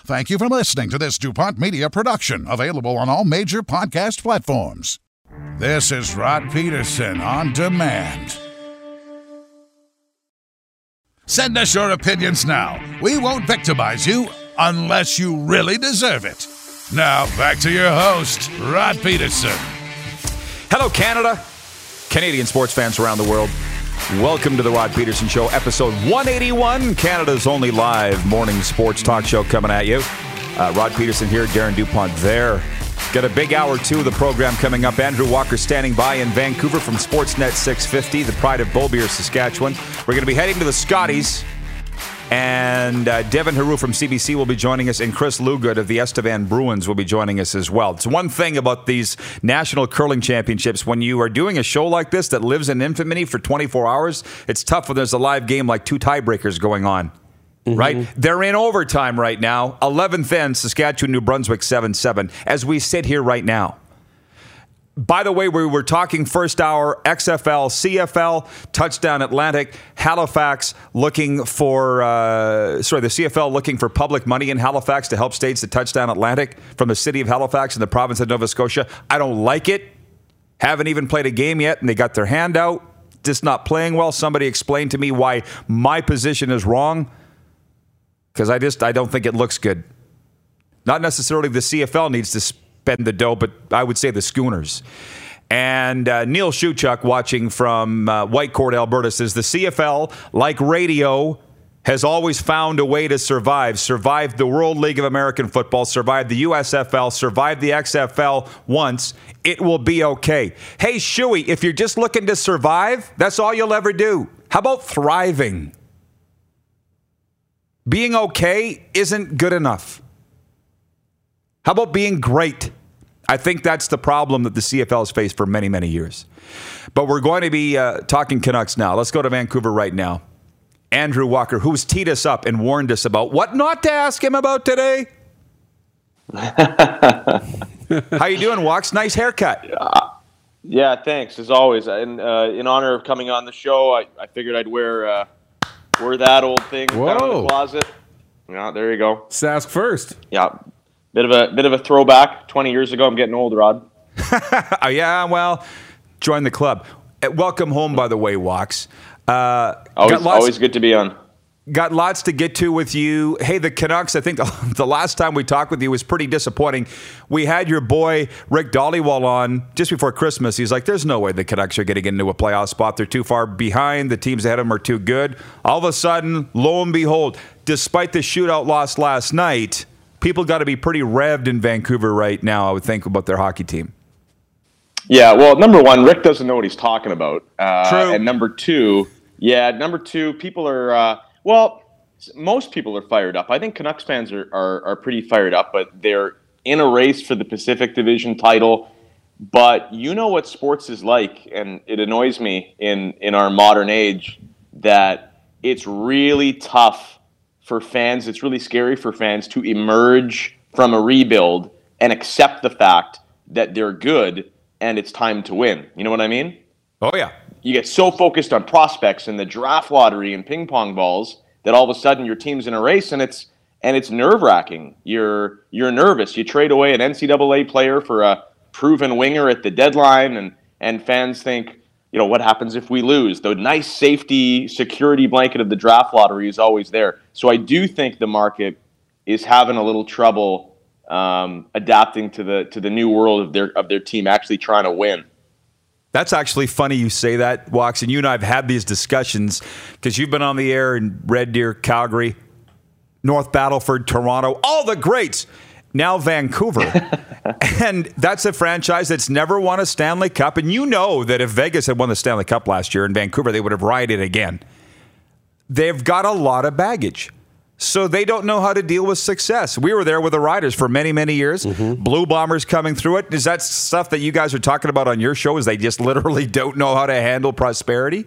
Thank you for listening to this DuPont Media production, available on all major podcast platforms. This is Rod Peterson on demand. Send us your opinions now. We won't victimize you unless you really deserve it. Now, back to your host, Rod Peterson. Hello, Canada. Canadian sports fans around the world. Welcome to the Rod Peterson Show, episode 181, Canada's only live morning sports talk show coming at you. Rod Peterson here, Darren DuPont there. Got a big hour two of the program coming up. Andrew Walker standing by in Vancouver from Sportsnet 650, the pride of Beaubeer, Saskatchewan. We're going to be heading to the Scotties. And Devin Heroux from CBC will be joining us, and Chris Lugood of the Estevan Bruins will be joining us as well. It's one thing about these national curling championships. When you are doing a show like this that lives in infamy for 24 hours, it's tough when there's a live game like two tiebreakers going on. Mm-hmm. Right? They're in overtime right now. 11th end, Saskatchewan, New Brunswick, 7-7, as we sit here right now. By the way, we were talking first hour XFL, CFL, Touchdown Atlantic, Halifax looking for, the CFL looking for public money in Halifax to help states the Touchdown Atlantic from the city of Halifax and the province of Nova Scotia. I don't like it. Haven't even played a game yet, and they got their hand out. Just not playing well. Somebody explained to me why my position is wrong, because I don't think it looks good. Not necessarily the CFL needs to spend the dough, but I would say the Schooners. And Neil Shuchuk, watching from Whitecourt, Alberta, says the CFL, like radio, has always found a way to survive. Survived the World League of American Football, survived the USFL, survived the XFL once. It will be okay. Hey, Shuey, if you're just looking to survive, that's all you'll ever do. How about thriving? Being okay isn't good enough. How about being great? I think that's the problem that the CFL has faced for many, many years. But we're going to be talking Canucks now. Let's go to Vancouver right now. Andrew Walker, who's teed us up and warned us about what not to ask him about today. How you doing, Walks? Nice haircut. Yeah, thanks, as always. And in honor of coming on the show, I figured I'd wear that old thing down in the closet. Yeah, there you go. Sask first. Yeah. Bit of a throwback. 20 years ago, I'm getting old, Rod. Yeah, well, join the club. Welcome home, by the way, Walks. Always good to be on. Got lots to get to with you. Hey, the Canucks, I think the last time we talked with you was pretty disappointing. We had your boy Rick Dhaliwal on just before Christmas. He's like, there's no way the Canucks are getting into a playoff spot. They're too far behind. The teams ahead of them are too good. All of a sudden, lo and behold, despite the shootout loss last night, people got to be pretty revved in Vancouver right now, I would think, about their hockey team. Yeah, well, number one, Rick doesn't know what he's talking about. True. And number two, people are, most people are fired up. I think Canucks fans are pretty fired up, but they're in a race for the Pacific Division title. But you know what sports is like, and it annoys me in our modern age that it's really tough for fans. It's really scary for fans to emerge from a rebuild and accept the fact that they're good and it's time to win. You know what I mean? Oh, yeah. You get so focused on prospects and the draft lottery and ping pong balls that all of a sudden your team's in a race, and it's nerve-wracking. You're nervous. You trade away an NCAA player for a proven winger at the deadline, and fans think, you know, what happens if we lose? The nice safety security blanket of the draft lottery is always there. So I do think the market is having a little trouble adapting to the new world of their team actually trying to win. That's actually funny you say that, Walks, and you and I have had these discussions because you've been on the air in Red Deer, Calgary, North Battleford, Toronto, all the greats. Now Vancouver. And that's a franchise that's never won a Stanley Cup. And you know that if Vegas had won the Stanley Cup last year in Vancouver, they would have rioted again. They've got a lot of baggage. So they don't know how to deal with success. We were there with the Riders for many, many years. Mm-hmm. Blue Bombers coming through it. Is that stuff that you guys are talking about on your show? Is they just literally don't know how to handle prosperity?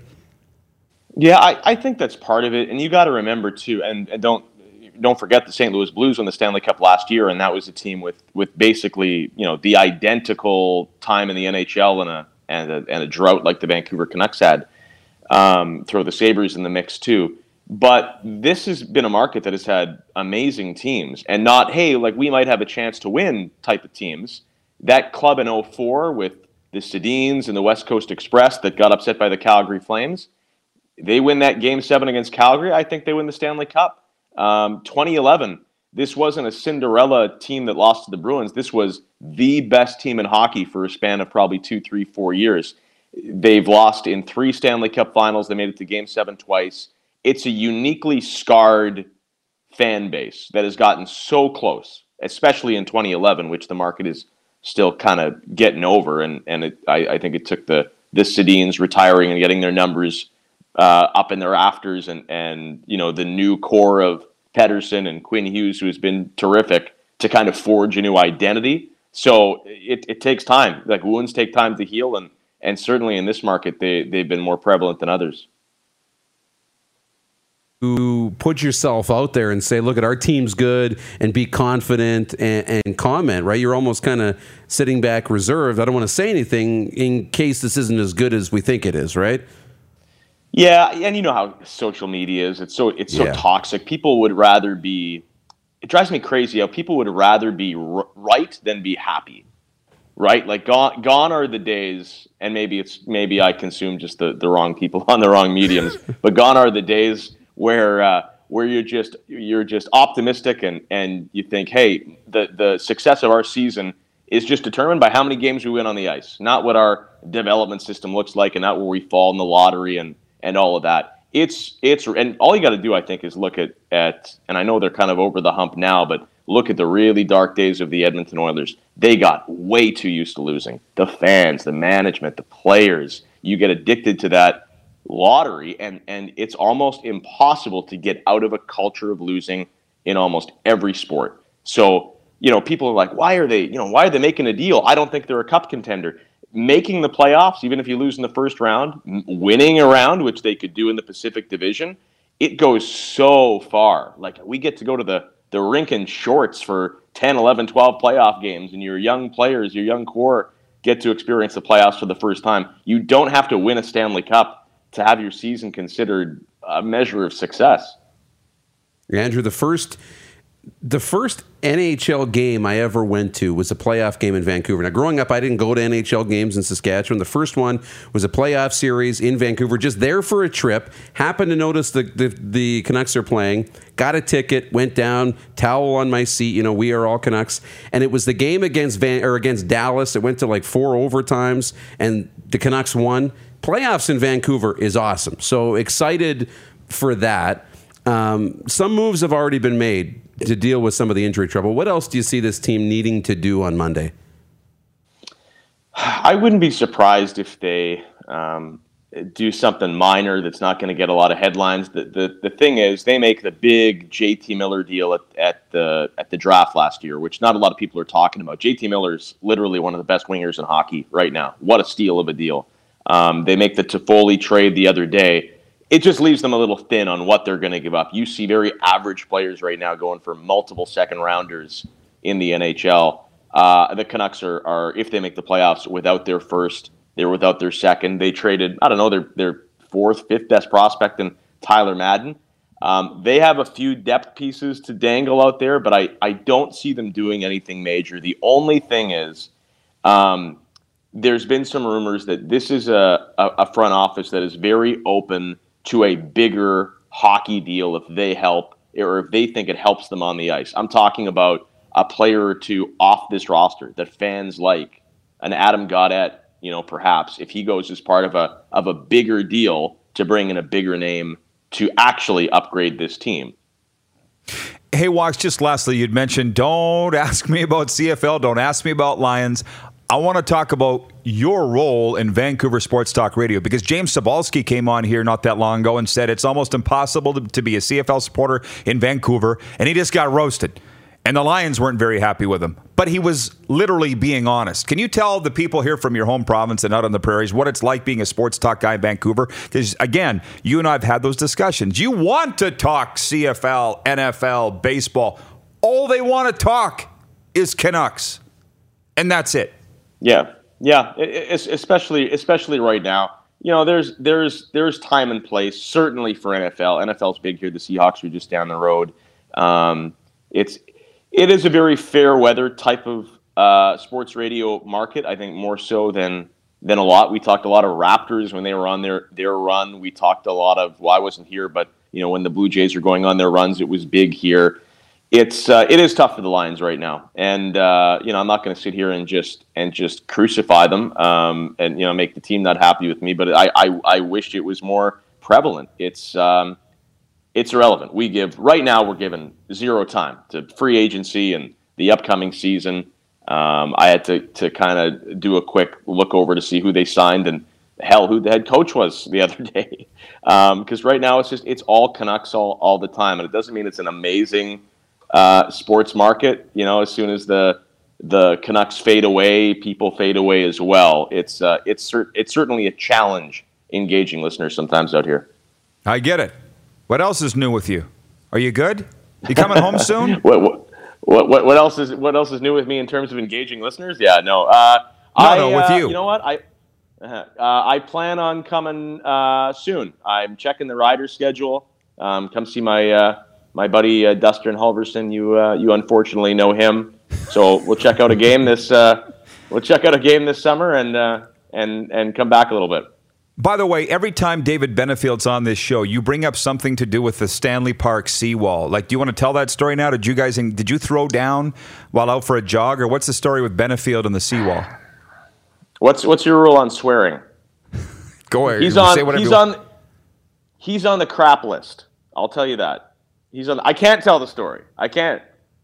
Yeah, I think that's part of it. And you got to remember, too, and don't forget the St. Louis Blues won the Stanley Cup last year, and that was a team with basically, you know, the identical time in the NHL and a drought like the Vancouver Canucks had. Throw the Sabres in the mix, too. But this has been a market that has had amazing teams, and not, hey, like we might have a chance to win type of teams. That club in 04 with the Sedins and the West Coast Express that got upset by the Calgary Flames, they win that Game 7 against Calgary. I think they win the Stanley Cup. 2011, this wasn't a Cinderella team that lost to the Bruins. This was the best team in hockey for a span of probably 2, 3, 4 years. They've lost in 3 Stanley Cup finals. They made it to Game 7 twice. It's a uniquely scarred fan base that has gotten so close, especially in 2011, which the market is still kind of getting over. And I think it took the Sedins retiring and getting their numbers up in their rafters, and the new core of Pettersson and Quinn Hughes, who has been terrific, to kind of forge a new identity. So it takes time. Like, wounds take time to heal, and certainly in this market, they've been more prevalent than others. To put yourself out there and say, look, our team's good, and be confident and comment, right? You're almost kind of sitting back reserved. I don't want to say anything in case this isn't as good as we think it is, right? Yeah, and you know how social media is. It's so toxic. People would rather be. It drives me crazy how people would rather be right than be happy, right? Like gone are the days, and maybe I consume just the wrong people on the wrong mediums, but gone are the days where you're just optimistic and you think, hey, the success of our season is just determined by how many games we win on the ice, not what our development system looks like, and not where we fall in the lottery and all of that. It's and all you got to do, I think, is look at and I know they're kind of over the hump now, but look at the really dark days of the Edmonton Oilers. They got way too used to losing. The fans, the management, the players, you get addicted to that lottery, and it's almost impossible to get out of a culture of losing in almost every sport. So, people are like, why are they making a deal? I don't think they're a cup contender. Making the playoffs, even if you lose in the first round, winning a round, which they could do in the Pacific Division, it goes so far. Like, we get to go to the rink in shorts for 10, 11, 12 playoff games, and your young players, your young core get to experience the playoffs for the first time. You don't have to win a Stanley Cup to have your season considered a measure of success. Andrew, the first NHL game I ever went to was a playoff game in Vancouver. Now, growing up, I didn't go to NHL games in Saskatchewan. The first one was a playoff series in Vancouver, just there for a trip. Happened to notice the Canucks are playing. Got a ticket, went down, towel on my seat. We are all Canucks. And it was the game against Dallas. It went to like 4 overtimes, and the Canucks won. Playoffs in Vancouver is awesome. So excited for that. Some moves have already been made to deal with some of the injury trouble. What else do you see this team needing to do on Monday? I wouldn't be surprised if they do something minor that's not going to get a lot of headlines. The thing is, they make the big JT Miller deal at the draft last year, which not a lot of people are talking about. JT Miller's literally one of the best wingers in hockey right now. What a steal of a deal. They make the Toffoli trade the other day. It just leaves them a little thin on what they're going to give up. You see very average players right now going for multiple second-rounders in the NHL. The Canucks are, if they make the playoffs, without their first. They're without their second. They traded, I don't know, their 4th, 5th best prospect in Tyler Madden. They have a few depth pieces to dangle out there, but I don't see them doing anything major. The only thing is, there's been some rumors that this is a front office that is very open to a bigger hockey deal if they help, or if they think it helps them on the ice. I'm talking about a player or two off this roster that fans like, an Adam Gaudette, perhaps, if he goes as part of a bigger deal to bring in a bigger name to actually upgrade this team. Hey, Walks, just lastly, you'd mentioned, don't ask me about CFL, don't ask me about Lions. I want to talk about your role in Vancouver Sports Talk Radio, because James Cybulski came on here not that long ago and said it's almost impossible to be a CFL supporter in Vancouver, and he just got roasted. And the Lions weren't very happy with him. But he was literally being honest. Can you tell the people here from your home province and out on the prairies what it's like being a sports talk guy in Vancouver? Because, again, you and I have had those discussions. You want to talk CFL, NFL, baseball. All they want to talk is Canucks. And that's it. Yeah, especially right now. there's time and place certainly for NFL. NFL's big here. The Seahawks are just down the road. It is a very fair weather type of sports radio market. I think more so than a lot. We talked a lot of Raptors when they were on their run. We talked a lot of, well, I wasn't here, but when the Blue Jays are going on their runs, it was big here. It is tough for the Lions right now, and I'm not going to sit here and just crucify them and make the team not happy with me. But I wish it was more prevalent. It's irrelevant. We're given zero time to free agency and the upcoming season. I had to kind of do a quick look over to see who they signed and who the head coach was the other day. Because right now it's all Canucks all the time, and it doesn't mean it's an amazing sports market. As soon as the Canucks fade away, people fade away as well. It's certainly a challenge engaging listeners sometimes out here. I get it. What else is new with you? Are you good? You coming home soon? What else is new with me in terms of engaging listeners? Yeah, no. With you. You know what? I plan on coming soon. I'm checking the rider schedule. Come see my buddy Dustin Halverson. You unfortunately know him, so we'll check out a game this summer and come back a little bit. By the way, every time David Benefield's on this show, you bring up something to do with the Stanley Park seawall. Like, do you want to tell that story now? Did you throw down while out for a jog, or what's the story with Benefield and the seawall? What's your rule on swearing? Go ahead. He's on the crap list. I'll tell you that. I can't tell the story. I can't.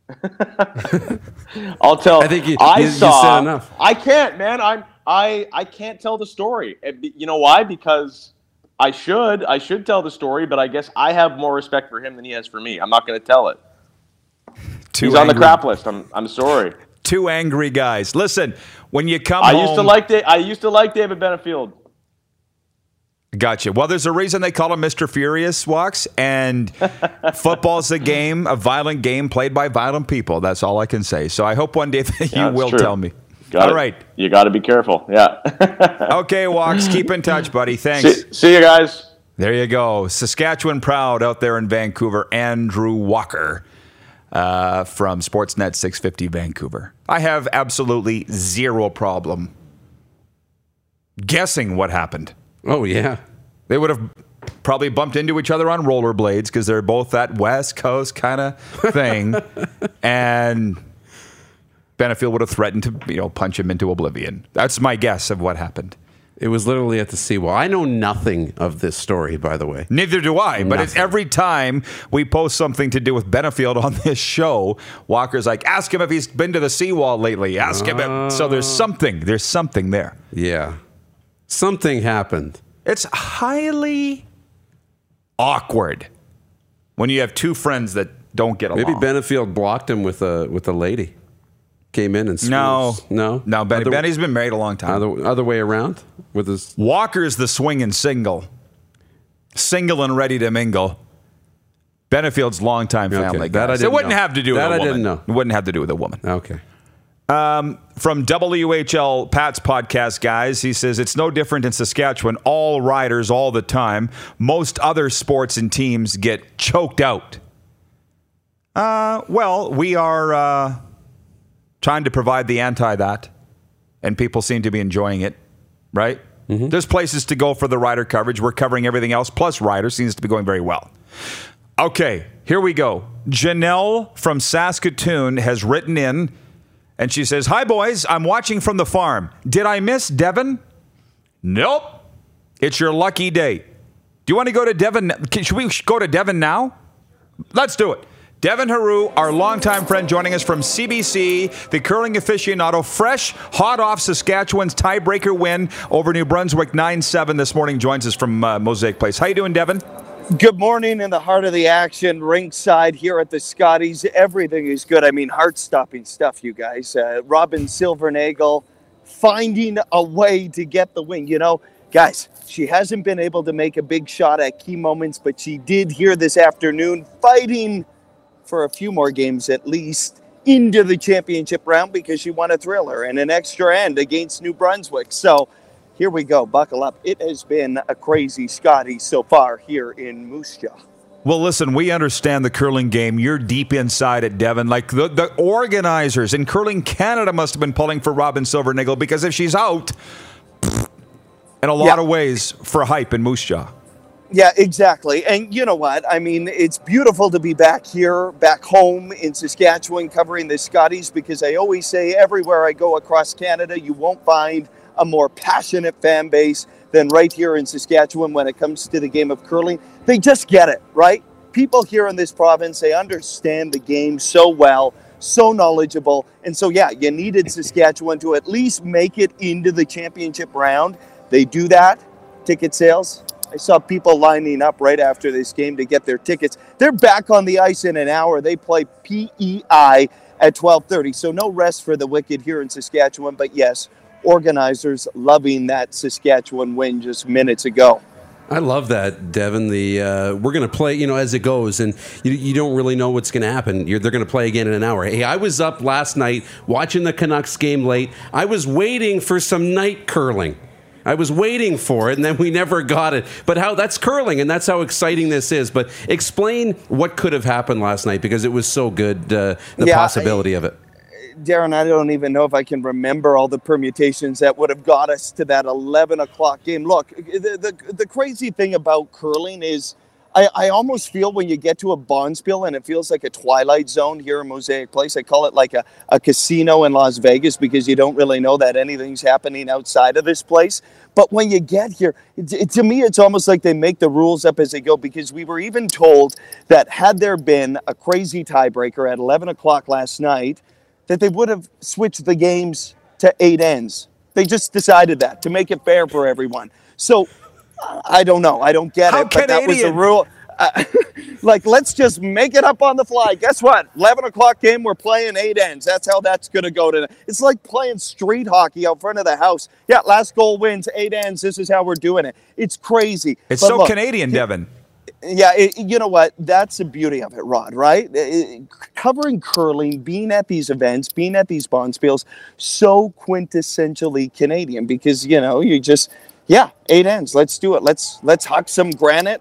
I'll tell. I think you said enough. I can't, man. I can't tell the story. You know why? Because I should tell the story, but I guess I have more respect for him than he has for me. I'm not going to tell it. He's on the crap list. I'm sorry. Two angry guys. Listen, when you come home, I used to like David Benefield. Gotcha. Well, there's a reason they call him Mr. Furious, Walks, and football's a violent game played by violent people. That's all I can say. So I hope one day that you will tell me. All right. You got to be careful. Yeah. Okay, Walks. Keep in touch, buddy. Thanks. See you guys. There you go. Saskatchewan proud out there in Vancouver. Andrew Walker from Sportsnet 650 Vancouver. I have absolutely zero problem guessing what happened. Oh, yeah. They would have probably bumped into each other on rollerblades because they're both that West Coast kind of thing. And Benefield would have threatened to, punch him into oblivion. That's my guess of what happened. It was literally at the seawall. I know nothing of this story, by the way. Neither do I. But it's every time we post something to do with Benefield on this show, Walker's like, ask him if he's been to the seawall lately. Ask him. So there's something there. Yeah. Something happened. It's highly awkward when you have two friends that don't get along. Maybe Benefield blocked him with a lady. Came in and No. Benny's been married a long time. Other way around with his. Walker's the swinging single and ready to mingle. Benefield's longtime family guy. So it wouldn't have to do with a woman. I didn't know. It wouldn't have to do with a woman. Okay. From WHL Pat's podcast, guys, he says it's no different in Saskatchewan. All riders all the time. Most other sports and teams get choked out. Well, we are trying to provide the anti-that, and people seem to be enjoying it, right? Mm-hmm. There's places to go for the rider coverage. We're covering everything else, plus rider seems to be going very well. Okay, here we go. Janelle from Saskatoon has written in, and she says, "Hi, boys. I'm watching from the farm. Did I miss Devon? Nope. It's your lucky day. Do you want to go to Devon? Should we go to Devon now? Let's do it. Devon Haru, our longtime friend, joining us from CBC, the curling aficionado, fresh, hot off Saskatchewan's tiebreaker win over New Brunswick 9-7 this morning, joins us from Mosaic Place. How you doing, Devon? Good morning, in the heart of the action, ringside here at the Scotties. Everything is good. I mean, heart-stopping stuff, you guys. Robin Silvernagle finding a way to get the win. You know, guys, she hasn't been able to make a big shot at key moments, but she did here this afternoon, fighting for a few more games at least into the championship round because she won a thriller and an extra end against New Brunswick. So here we go. Buckle up. It has been a crazy Scotty so far here in Moose Jaw. Well, listen, we understand the curling game. You're deep inside it, Devin. Like the organizers in Curling Canada must have been pulling for Robin Silvernagle, because if she's out, in a lot of ways, for hype in Moose Jaw. Yeah, exactly. And you know what? I mean, it's beautiful to be back here, back home in Saskatchewan, covering the Scotties, because I always say everywhere I go across Canada, you won't find a more passionate fan base than right here in Saskatchewan when it comes to the game of curling. They just get it, right? People here in this province, they understand the game so well, so knowledgeable. And so, yeah, you needed Saskatchewan to at least make it into the championship round. They do that. Ticket sales. I saw people lining up right after this game to get their tickets. They're back on the ice in an hour. They play PEI at 12:30. So no rest for the wicked here in Saskatchewan. But yes, organizers loving that Saskatchewan win just minutes ago. I love that, Devin. We're going to play, as it goes, and you don't really know what's going to happen. They're going to play again in an hour. Hey, I was up last night watching the Canucks game late. I was waiting for some night curling. I was waiting for it, and then we never got it. But that's curling, and that's how exciting this is. But explain what could have happened last night, because it was so good, the possibility of it. Darren, I don't even know if I can remember all the permutations that would have got us to that 11 o'clock game. Look, the crazy thing about curling is I almost feel when you get to a bonspiel and it feels like a Twilight Zone here in Mosaic Place. I call it like a casino in Las Vegas, because you don't really know that anything's happening outside of this place. But when you get here, to me, it's almost like they make the rules up as they go, because we were even told that had there been a crazy tiebreaker at 11 o'clock last night, that they would have switched the games to 8 ends. They just decided that to make it fair for everyone. So I don't know. I don't get it, but that was the rule. Let's just make it up on the fly. Guess what? 11 o'clock game, we're playing 8 ends. That's how that's going to go today. It's like playing street hockey out front of the house. Yeah, last goal wins, 8 ends. This is how we're doing it. It's crazy. It's but so look, Canadian, Devin. Yeah, you know what? That's the beauty of it, Rod, right? Covering curling, being at these events, being at these bonspiels, so quintessentially Canadian, because, you just, 8 ends. Let's do it. Let's huck some granite,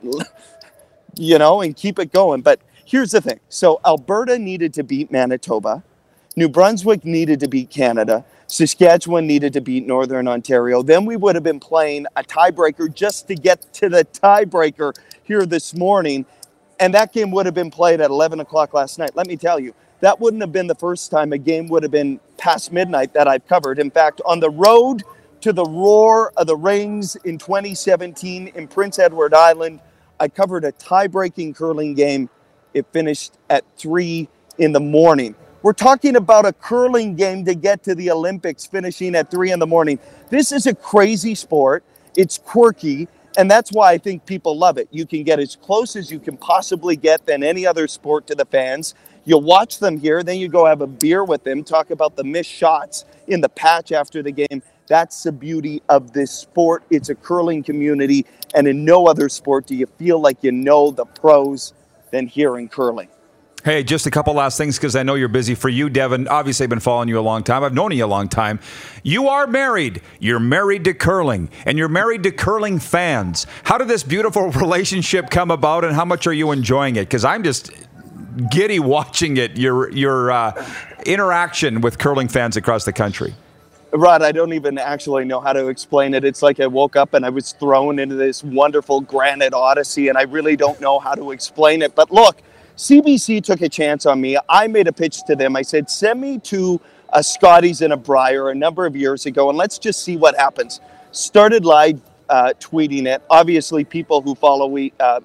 and keep it going. But here's the thing. So Alberta needed to beat Manitoba. New Brunswick needed to beat Canada. Saskatchewan needed to beat Northern Ontario. Then we would have been playing a tiebreaker just to get to the tiebreaker here this morning. And that game would have been played at 11 o'clock last night. Let me tell you, that wouldn't have been the first time a game would have been past midnight that I've covered. In fact, on the road to the Roar of the Rings in 2017 in Prince Edward Island, I covered a tie-breaking curling game. It finished at 3 in the morning. We're talking about a curling game to get to the Olympics finishing at 3 in the morning. This is a crazy sport. It's quirky, and that's why I think people love it. You can get as close as you can possibly get than any other sport to the fans. You watch them here, then you go have a beer with them, talk about the missed shots in the patch after the game. That's the beauty of this sport. It's a curling community, and in no other sport do you feel like you know the pros than here in curling. Hey, just a couple last things, because I know you're busy. For you, Devin, obviously I've been following you a long time. I've known you a long time. You are married. You're married to curling, and you're married to curling fans. How did this beautiful relationship come about, and how much are you enjoying it? Because I'm just giddy watching it, your interaction with curling fans across the country. Rod, I don't even actually know how to explain it. It's like I woke up and I was thrown into this wonderful granite odyssey, and I really don't know how to explain it. But look, CBC took a chance on me. I made a pitch to them. I said, send me to a Scotties and a Briar a number of years ago, and let's just see what happens. Started live tweeting it. Obviously, people who follow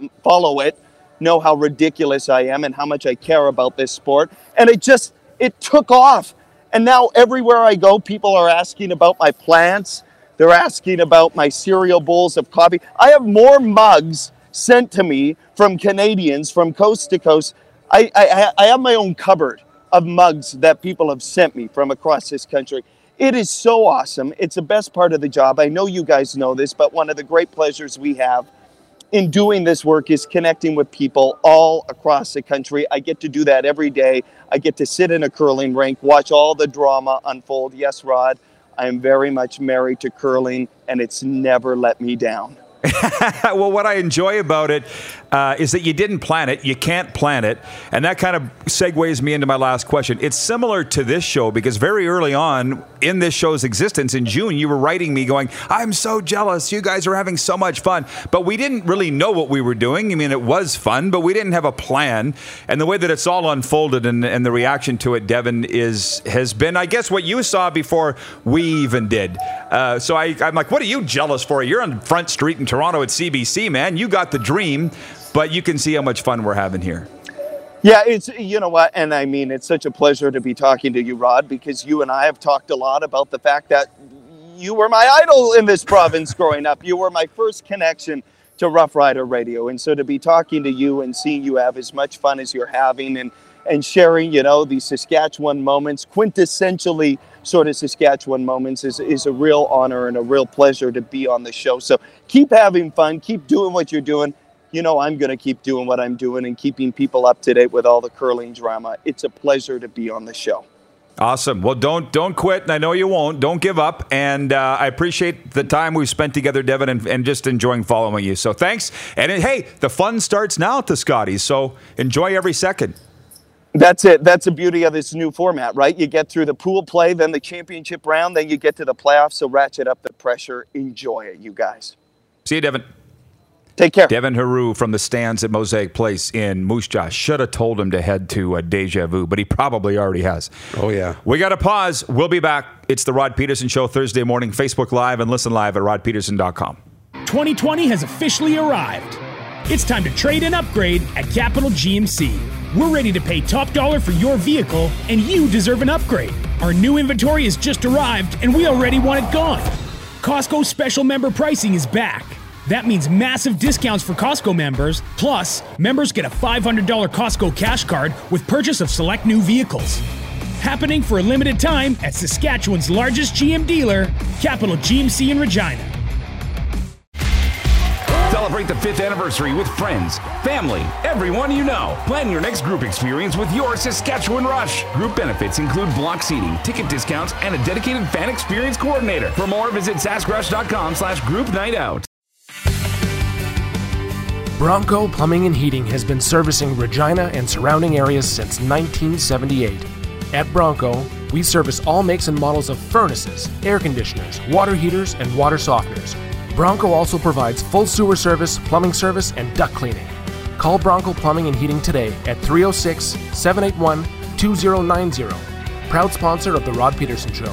it know how ridiculous I am and how much I care about this sport. And it took off. And now everywhere I go, people are asking about my plants. They're asking about my cereal bowls of coffee. I have more mugs sent to me from Canadians from coast to coast. I have my own cupboard of mugs that people have sent me from across this country. It is so awesome. It's the best part of the job. I know you guys know this, but one of the great pleasures we have in doing this work is connecting with people all across the country. I get to do that every day. I get to sit in a curling rink, watch all the drama unfold. Yes, Rod, I'm very much married to curling, and it's never let me down. Well, what I enjoy about it is that you didn't plan it. You can't plan it. And that kind of segues me into my last question. It's similar to this show because very early on in this show's existence in June, you were writing me going, I'm so jealous. You guys are having so much fun. But we didn't really know what we were doing. I mean, it was fun, but we didn't have a plan. And the way that it's all unfolded and the reaction to it, Devin, has been, I guess, what you saw before we even did. So I'm like, what are you jealous for? You're on Front Street in Toronto at CBC, man. You got the dream, but you can see how much fun we're having here. Yeah, it's, you know what, and I mean, it's such a pleasure to be talking to you, Rod, because you and I have talked a lot about the fact that you were my idol in this province growing up. You were my first connection to Rough Rider Radio, and so to be talking to you and seeing you have as much fun as you're having and sharing, you know, these Saskatchewan moments, quintessentially sort of Saskatchewan moments is a real honor and a real pleasure to be on the show. So keep having fun, keep doing what you're doing. You know, I'm going to keep doing what I'm doing and keeping people up to date with all the curling drama. It's a pleasure to be on the show. Awesome. Well, don't quit, and I know you won't. Don't give up, and I appreciate the time we've spent together, Devin, and just enjoying following you. So thanks. And hey, the fun starts now at the Scotties, so enjoy every second. That's it. That's the beauty of this new format, right? You get through the pool play, then the championship round, then you get to the playoffs. So ratchet up the pressure. Enjoy it, you guys. See you, Devin. Take care. Devin Heroux from the stands at Mosaic Place in Moose Jaw. Should have told him to head to Deja Vu, but he probably already has. Oh, yeah. We got to pause. We'll be back. It's the Rod Peterson Show Thursday morning, Facebook Live, and listen live at rodpeterson.com. 2020 has officially arrived. It's time to trade and upgrade at Capital GMC. We're ready to pay top dollar for your vehicle, and you deserve an upgrade. Our new inventory has just arrived, and we already want it gone. Costco special member pricing is back. That means massive discounts for Costco members, plus members get a $500 Costco cash card with purchase of select new vehicles. Happening for a limited time at Saskatchewan's largest GM dealer, Capital GMC in Regina. Celebrate the 5th anniversary with friends, family, everyone you know. Plan your next group experience with your Saskatchewan Rush. Group benefits include block seating, ticket discounts, and a dedicated fan experience coordinator. For more, visit saskrush.com/group night out. Bronco Plumbing and Heating has been servicing Regina and surrounding areas since 1978. At Bronco, we service all makes and models of furnaces, air conditioners, water heaters, and water softeners. Bronco also provides full sewer service, plumbing service, and duct cleaning. Call Bronco Plumbing and Heating today at 306-781-2090. Proud sponsor of The Rod Peterson Show.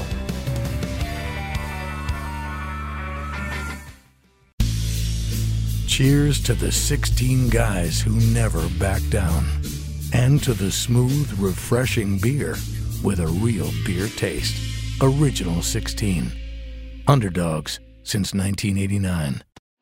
Cheers to the 16 guys who never back down. And to the smooth, refreshing beer with a real beer taste. Original 16. Underdogs since 1989.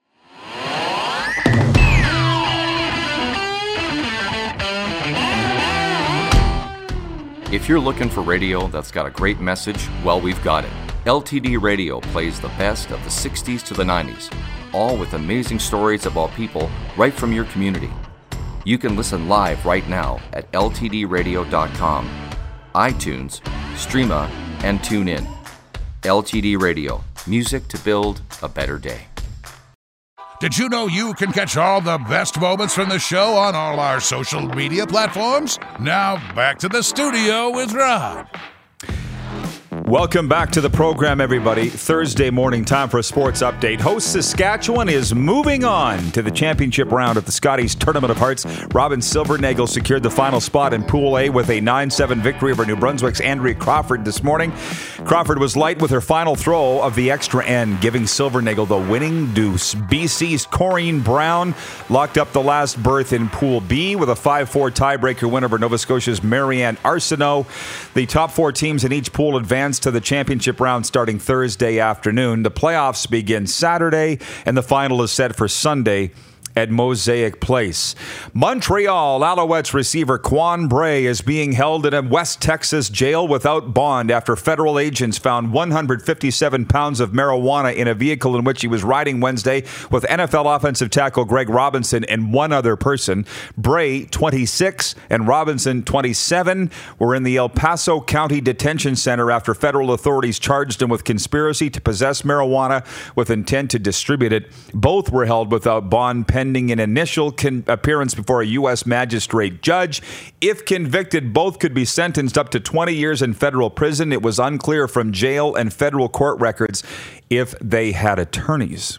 If you're looking for radio that's got a great message, well, we've got it. LTD Radio plays the best of the 60s to the 90s, all with amazing stories about people right from your community. You can listen live right now at ltdradio.com, iTunes, Streema, and TuneIn. LTD Radio, music to build a better day. Did you know you can catch all the best moments from the show on all our social media platforms? Now, back to the studio with Rod. Welcome back to the program, everybody. Thursday morning, time for a sports update. Host Saskatchewan is moving on to the championship round at the Scotties Tournament of Hearts. Robin Silvernagle secured the final spot in Pool A with a 9-7 victory over New Brunswick's Andrea Crawford this morning. Crawford was light with her final throw of the extra end, giving Silvernagle the winning deuce. BC's Corrine Brown locked up the last berth in Pool B with a 5-4 tiebreaker win over Nova Scotia's Marianne Arsenault. The top 4 teams in each pool advanced to the championship round starting Thursday afternoon. The playoffs begin Saturday, and the final is set for Sunday at Mosaic Place. Montreal Alouettes receiver Quan Bray is being held in a West Texas jail without bond after federal agents found 157 pounds of marijuana in a vehicle in which he was riding Wednesday with NFL offensive tackle Greg Robinson and one other person. Bray, 26, and Robinson, 27, were in the El Paso County Detention Center after federal authorities charged him with conspiracy to possess marijuana with intent to distribute it. Both were held without bond pending an initial appearance before a U.S. magistrate judge. If convicted, both could be sentenced up to 20 years in federal prison. It was unclear from jail and federal court records if they had attorneys.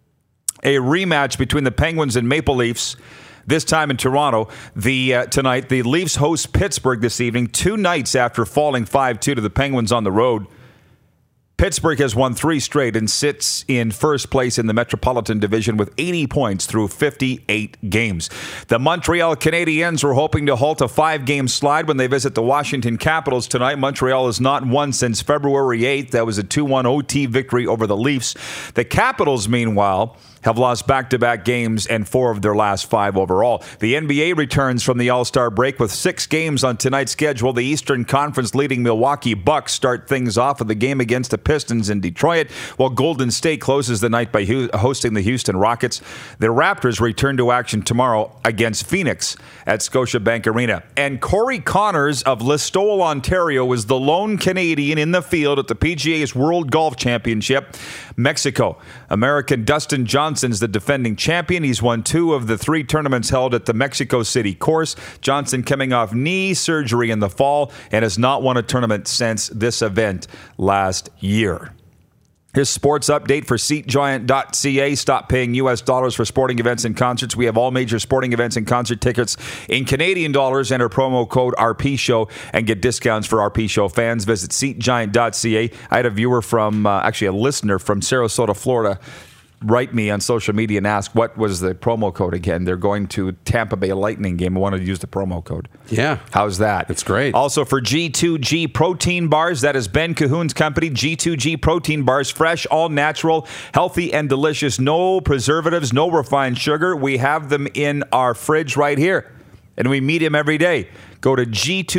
A rematch between the Penguins and Maple Leafs, this time in Toronto. Tonight, the Leafs host Pittsburgh this evening, 2 nights after falling 5-2 to the Penguins on the road. Pittsburgh has won 3 straight and sits in first place in the Metropolitan Division with 80 points through 58 games. The Montreal Canadiens were hoping to halt a 5-game slide when they visit the Washington Capitals tonight. Montreal has not won since February 8th. That was a 2-1 OT victory over the Leafs. The Capitals, meanwhile, have lost back-to-back games and 4 of their last 5 overall. The NBA returns from the All-Star break with 6 games on tonight's schedule. The Eastern Conference leading Milwaukee Bucks start things off with a game against the Pistons in Detroit, while Golden State closes the night by hosting the Houston Rockets. The Raptors return to action tomorrow against Phoenix at Scotiabank Arena. And Corey Connors of Listowel, Ontario, is the lone Canadian in the field at the PGA's World Golf Championship. Mexico. American Dustin Johnson's the defending champion. He's won 2 of the 3 tournaments held at the Mexico City course. Johnson coming off knee surgery in the fall and has not won a tournament since this event last year. His sports update for SeatGiant.ca. Stop paying U.S. dollars for sporting events and concerts. We have all major sporting events and concert tickets in Canadian dollars. Enter promo code RPShow and get discounts for RP Show fans. Visit SeatGiant.ca. I had a viewer from, a listener from Sarasota, Florida, write me on social media and ask what was the promo code again. They're going to Tampa Bay Lightning game. I wanted to use the promo code. Yeah. How's that? It's great. Also for G2G Protein Bars, that is Ben Cahoon's company. G2G Protein Bars, fresh, all natural, healthy and delicious. No preservatives, no refined sugar. We have them in our fridge right here, and we meet him every day. Go to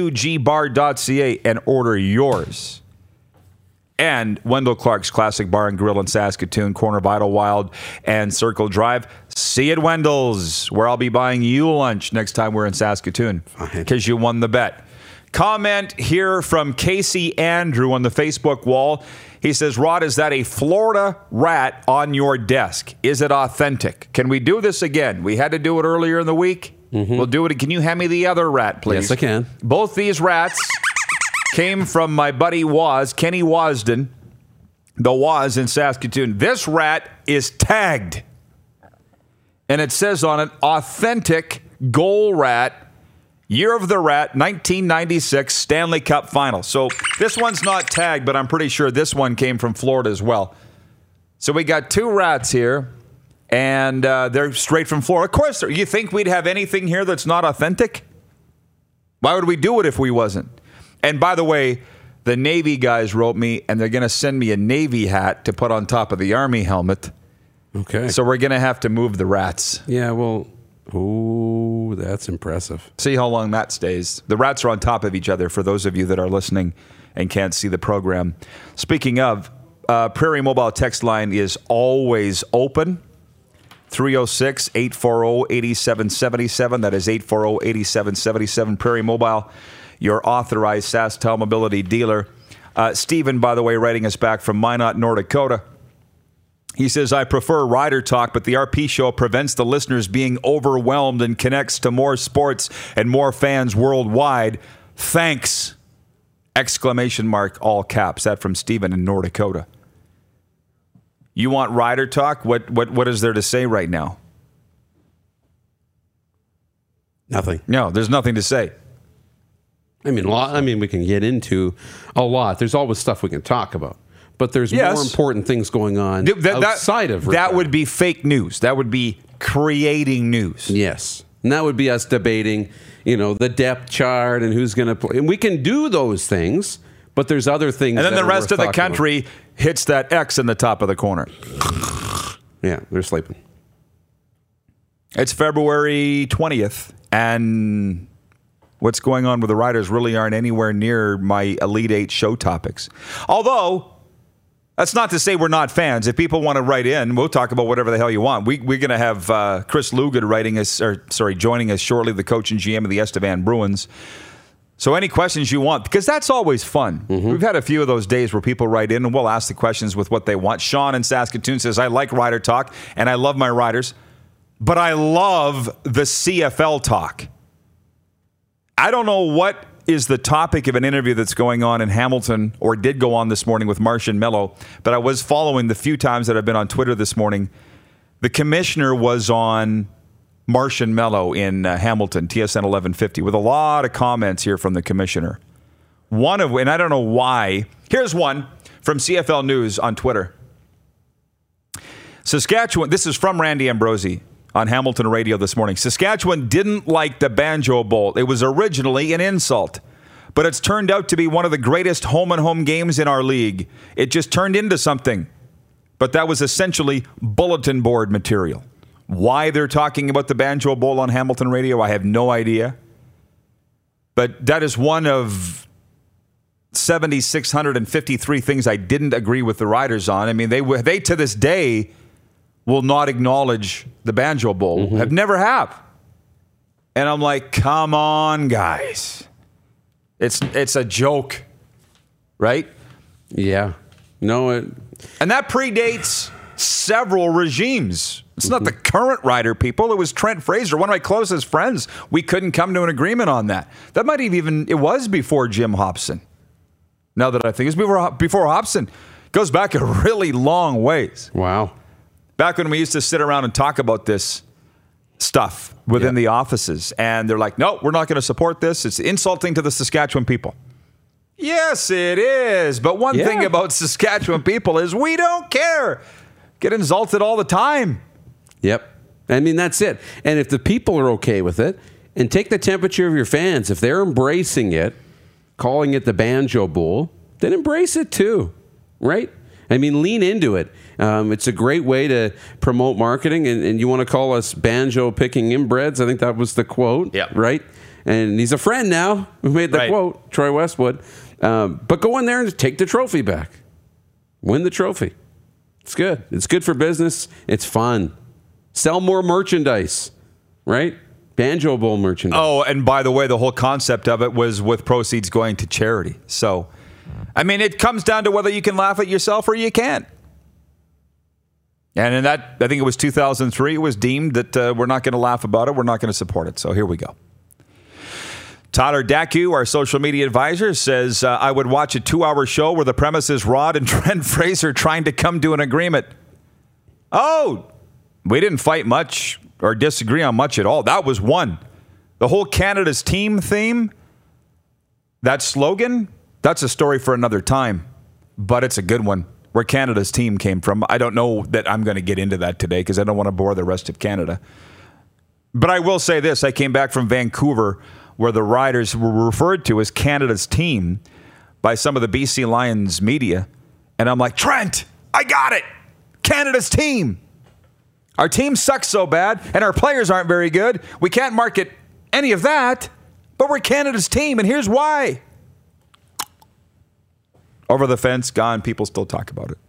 G2GBar.ca and order yours. And Wendell Clark's Classic Bar and Grill in Saskatoon, corner of Idlewild and Circle Drive. See you at Wendell's, where I'll be buying you lunch next time we're in Saskatoon, because you won the bet. Comment here from Casey Andrew on the Facebook wall. He says, Rod, is that a Florida rat on your desk? Is it authentic? Can we do this again? We had to do it earlier in the week. Mm-hmm. We'll do it. Can you hand me the other rat, please? Yes, I can. Both these rats came from my buddy Kenny Wasden, the Waz in Saskatoon. This rat is tagged, and it says on it, authentic goal rat, year of the rat, 1996 Stanley Cup final. So this one's not tagged, but I'm pretty sure this one came from Florida as well. So we got 2 rats here, and they're straight from Florida. Of course, you think we'd have anything here that's not authentic? Why would we do it if we wasn't? And by the way, the Navy guys wrote me, and they're going to send me a Navy hat to put on top of the Army helmet. Okay. So we're going to have to move the rats. Yeah, well, ooh, that's impressive. See how long that stays. The rats are on top of each other for those of you that are listening and can't see the program. Speaking of, Prairie Mobile text line is always open. 306-840-8777. That is 840-8777. Prairie Mobile, your authorized SaskTel mobility dealer. Stephen, by the way, writing us back from Minot, North Dakota. He says, I prefer Rider Talk, but the RP Show prevents the listeners being overwhelmed and connects to more sports and more fans worldwide. Thanks! Exclamation mark, all caps. That from Stephen in North Dakota. You want Rider Talk? What is there to say right now? Nothing. No, there's nothing to say. I mean, we can get into a lot. There's always stuff we can talk about. But there's more important things going on outside of retired. That would be fake news. That would be creating news. Yes. And that would be us debating, the depth chart and who's going to play. And we can do those things, but there's other things. And then the rest of the country hits that X in the top of the corner. Yeah, they're sleeping. It's February 20th, and what's going on with the Riders really aren't anywhere near my Elite Eight show topics. Although, that's not to say we're not fans. If people want to write in, we'll talk about whatever the hell you want. We're going to have Chris Lugan joining us shortly, the coach and GM of the Estevan Bruins. So any questions you want, because that's always fun. Mm-hmm. We've had a few of those days where people write in and we'll ask the questions with what they want. Sean in Saskatoon says, I like Rider talk and I love my Riders, but I love the CFL talk. I don't know what is the topic of an interview that's going on in Hamilton or did go on this morning with Martian Mello, but I was following the few times that I've been on Twitter this morning. The commissioner was on Martian Mello in Hamilton, TSN 1150, with a lot of comments here from the commissioner. One of, and I don't know why. Here's one from CFL News on Twitter. Saskatchewan, this is from Randy Ambrosi on Hamilton Radio this morning. Saskatchewan didn't like the Banjo Bowl. It was originally an insult, but it's turned out to be one of the greatest home-and-home games in our league. It just turned into something, but that was essentially bulletin board material. Why they're talking about the Banjo Bowl on Hamilton Radio, I have no idea. But that is one of 7,653 things I didn't agree with the Riders on. I mean, they to this day will not acknowledge the Banjo Bowl. Mm-hmm. Never have. And I'm like, come on, guys. It's a joke, right? Yeah. No, and that predates several regimes. It's not the current Rider people. It was Trent Fraser, one of my closest friends. We couldn't come to an agreement on that. That might have even, it was before Jim Hobson. Now that I think it's before Hobson. Goes back a really long ways. Wow. Back when we used to sit around and talk about this stuff within the offices. And they're like, no, we're not going to support this. It's insulting to the Saskatchewan people. Yes, it is. But one thing about Saskatchewan people is we don't care. Get insulted all the time. Yep. I mean, that's it. And if the people are okay with it, and take the temperature of your fans, if they're embracing it, calling it the Banjo Bowl, then embrace it too, right? I mean, lean into it. It's a great way to promote marketing, and you want to call us banjo-picking inbreds? I think that was the quote, right? And he's a friend now who made the quote, Troy Westwood. But go in there and take the trophy back. Win the trophy. It's good. It's good for business. It's fun. Sell more merchandise, right? Banjo Bowl merchandise. Oh, and by the way, the whole concept of it was with proceeds going to charity. So, I mean, it comes down to whether you can laugh at yourself or you can't. And in that, I think it was 2003, it was deemed that we're not going to laugh about it. We're not going to support it. So here we go. Tyler Dacu, our social media advisor, says, I would watch a 2-hour show where the premise is Rod and Trent Fraser trying to come to an agreement. Oh, we didn't fight much or disagree on much at all. That was one. The whole Canada's team theme, that slogan, that's a story for another time. But it's a good one, where Canada's team came from. I don't know that I'm going to get into that today because I don't want to bore the rest of Canada. But I will say this. I came back from Vancouver, where the Riders were referred to as Canada's team by some of the BC Lions media. And I'm like, Trent, I got it. Canada's team. Our team sucks so bad, and our players aren't very good. We can't market any of that, but we're Canada's team, and here's why. Over the fence, gone. People still talk about it.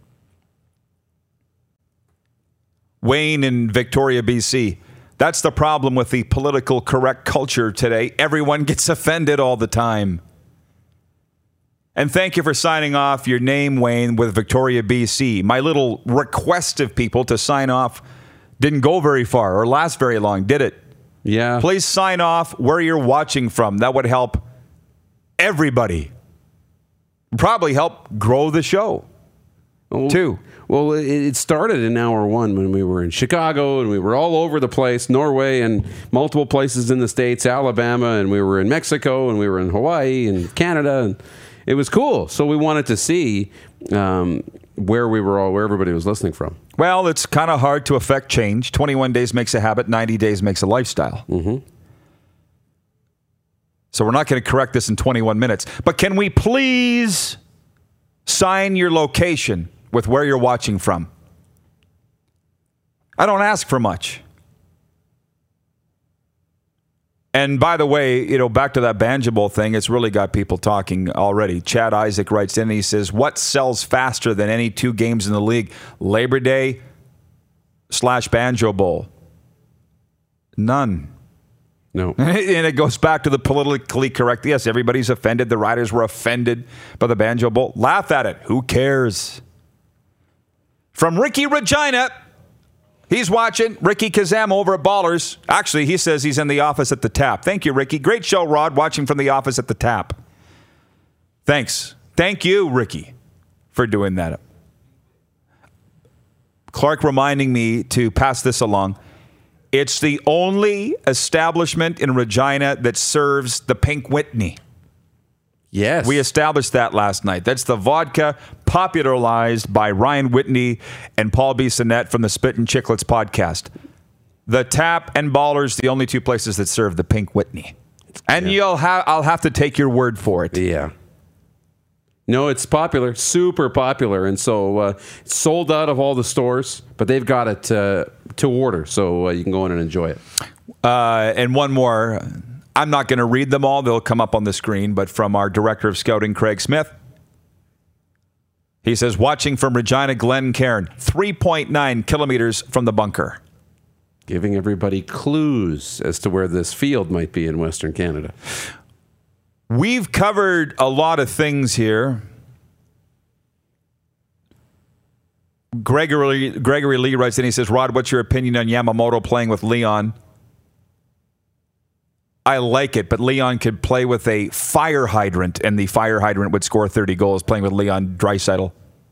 Wayne in Victoria, BC. That's the problem with the political correct culture today. Everyone gets offended all the time. And thank you for signing off your name, Wayne, with Victoria, BC. My little request of people to sign off didn't go very far or last very long, did it? Yeah. Please sign off where you're watching from. That would help everybody. Probably help grow the show, too. Well, it started in hour one when we were in Chicago, and we were all over the place, Norway and multiple places in the States, Alabama, and we were in Mexico, and we were in Hawaii and Canada, and it was cool. So we wanted to see where everybody was listening from. Well, it's kind of hard to affect change. 21 days makes a habit, 90 days makes a lifestyle. Mm-hmm. So we're not going to correct this in 21 minutes. But can we please sign your location with where you're watching from? I don't ask for much. And by the way, back to that Banjo Bowl thing, it's really got people talking already. Chad Isaac writes in and he says, what sells faster than any two games in the league? Labor Day / Banjo Bowl. None. No. And it goes back to the politically correct. Yes, everybody's offended. The Riders were offended by the Banjo Bowl. Laugh at it. Who cares? From Ricky Regina. He's watching. Ricky Kazam over at Ballers. Actually, he says he's in the office at the Tap. Thank you, Ricky. Great show, Rod, watching from the office at the Tap. Thanks. Thank you, Ricky, for doing that. Clark reminding me to pass this along. It's the only establishment in Regina that serves the Pink Whitney. Yes. We established that last night. That's the vodka popularized by Ryan Whitney and Paul Bissonnette from the Spittin' Chicklets podcast. The Tap and Ballers, the only two places that serve the Pink Whitney. And I'll have to take your word for it. Yeah. No, it's popular, super popular. And so it's sold out of all the stores, but they've got it to order. So you can go in and enjoy it. And one more. I'm not going to read them all. They'll come up on the screen. But from our director of scouting, Craig Smith, he says, watching from Regina Glen Cairn, 3.9 kilometers from the bunker. Giving everybody clues as to where this field might be in Western Canada. We've covered a lot of things here. Gregory Lee writes in, he says, Rod, what's your opinion on Yamamoto playing with Leon? I like it, but Leon could play with a fire hydrant, and the fire hydrant would score 30 goals playing with Leon Draisaitl.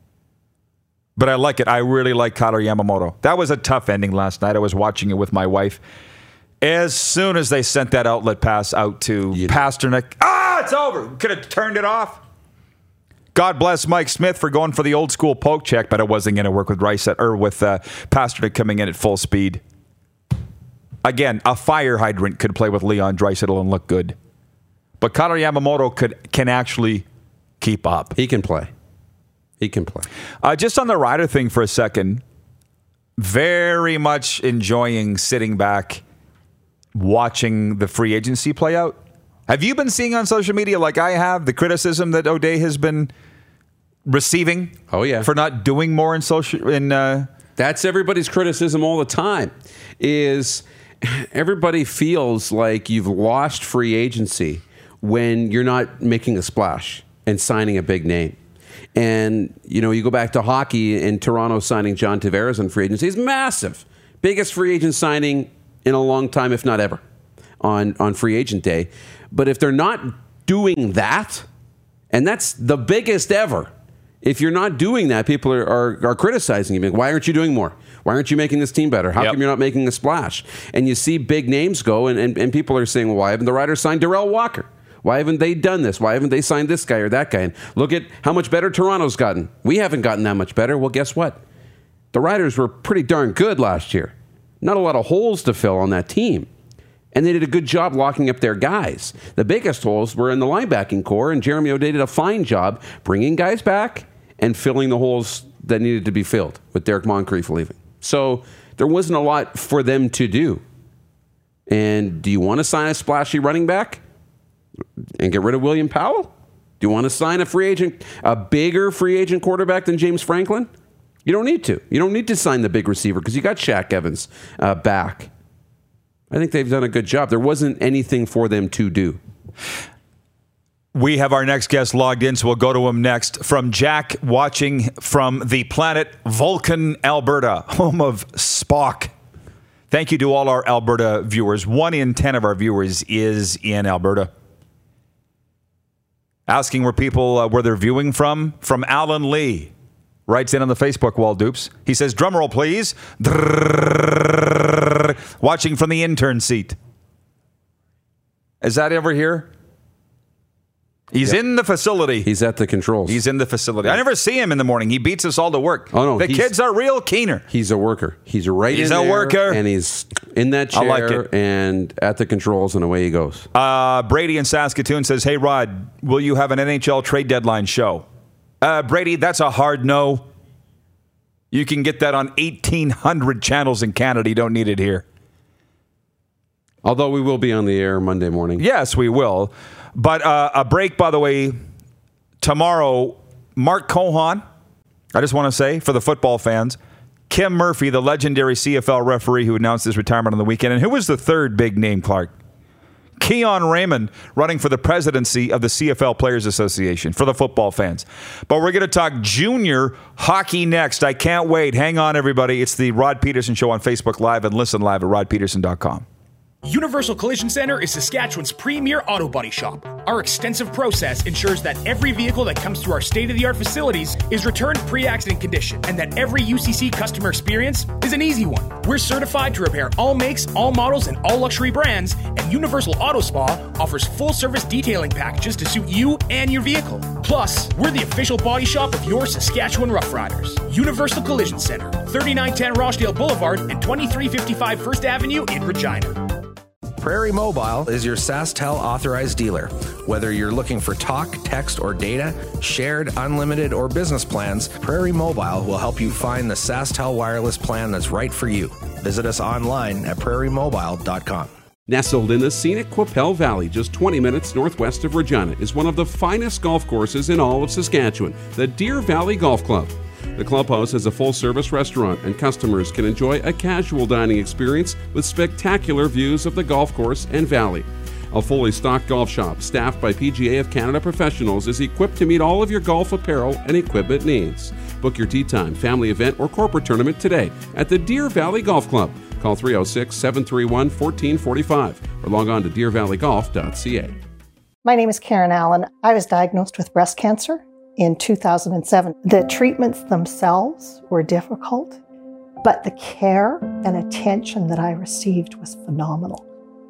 But I like it. I really like Kailer Yamamoto. That was a tough ending last night. I was watching it with my wife. As soon as they sent that outlet pass out to Pasternak, it's over. Could have turned it off. God bless Mike Smith for going for the old school poke check, but it wasn't going to work with Pasternak coming in at full speed. Again, a fire hydrant could play with Leon Draisaitl and look good. But Kailer Yamamoto can actually keep up. He can play. Just on the Rider thing for a second, very much enjoying sitting back, watching the free agency play out. Have you been seeing on social media, like I have, the criticism that O'Day has been receiving? Oh, yeah. For not doing more in social... That's everybody's criticism all the time, is everybody feels like you've lost free agency when you're not making a splash and signing a big name. And, you go back to hockey and Toronto signing John Tavares on free agency is massive. Biggest free agent signing in a long time, if not ever, on free agent day. But if they're not doing that, and that's the biggest ever, if you're not doing that, people are criticizing you. Why aren't you doing more? Why aren't you making this team better? How come you're not making a splash? And you see big names go, and people are saying, well, why haven't the Riders signed Darrell Walker? Why haven't they done this? Why haven't they signed this guy or that guy? And look at how much better Toronto's gotten. We haven't gotten that much better. Well, guess what? The Riders were pretty darn good last year. Not a lot of holes to fill on that team. And they did a good job locking up their guys. The biggest holes were in the linebacking core, and Jeremy O'Day did a fine job bringing guys back and filling the holes that needed to be filled with Derek Moncrief leaving. So there wasn't a lot for them to do. And do you want to sign a splashy running back and get rid of William Powell? Do you want to sign a bigger free agent quarterback than James Franklin? You don't need to. You don't need to sign the big receiver because you got Shaq Evans back. I think they've done a good job. There wasn't anything for them to do. We have our next guest logged in, so we'll go to him next. From Jack, watching from the planet Vulcan, Alberta, home of Spock. Thank you to all our Alberta viewers. 1 in 10 of our viewers is in Alberta. Asking where they're viewing from Alan Lee. Writes in on the Facebook wall, Dupes. He says, drum roll, please. Watching from the intern seat. Is that ever here? He's in the facility. He's at the controls. He's in the facility. I never see him in the morning. He beats us all to work. Oh, no. The kid's a real keener. He's a worker. He's a worker. And he's in that chair I like it. And at the controls, and away he goes. Brady in Saskatoon says, hey, Rod, will you have an NHL trade deadline show? Brady, that's a hard no. You can get that on 1,800 channels in Canada. You don't need it here. Although we will be on the air Monday morning. Yes, we will. But a break, by the way, tomorrow, Mark Cohon, I just want to say, for the football fans, Kim Murphy, the legendary CFL referee who announced his retirement on the weekend. And who was the third big name, Clark? Keon Raymond, running for the presidency of the CFL Players Association for the football fans. But we're going to talk junior hockey next. I can't wait. Hang on, everybody. It's the Rod Peterson Show on Facebook Live and listen live at rodpeterson.com. Universal Collision Center is Saskatchewan's premier auto body shop. Our extensive process ensures that every vehicle that comes through our state-of-the-art facilities is returned pre-accident condition and that every UCC customer experience is an easy one. We're certified to repair all makes, all models, and all luxury brands, and Universal Auto Spa offers full-service detailing packages to suit you and your vehicle. Plus, we're the official body shop of your Saskatchewan Roughriders. Universal Collision Center, 3910 Rochdale Boulevard and 2355 First Avenue in Regina. Prairie Mobile is your SaskTel authorized dealer. Whether you're looking for talk, text, or data, shared, unlimited, or business plans, Prairie Mobile will help you find the SaskTel wireless plan that's right for you. Visit us online at prairiemobile.com. Nestled in the scenic Qu'Appelle Valley, just 20 minutes northwest of Regina, is one of the finest golf courses in all of Saskatchewan, the Deer Valley Golf Club. The clubhouse has a full-service restaurant, and customers can enjoy a casual dining experience with spectacular views of the golf course and valley. A fully stocked golf shop, staffed by PGA of Canada professionals, is equipped to meet all of your golf apparel and equipment needs. Book your tee time, family event, or corporate tournament today at the Deer Valley Golf Club. Call 306-731-1445 or log on to deervalleygolf.ca. My name is Karen Allen. I was diagnosed with breast cancer in 2007. The treatments themselves were difficult, but the care and attention that I received was phenomenal.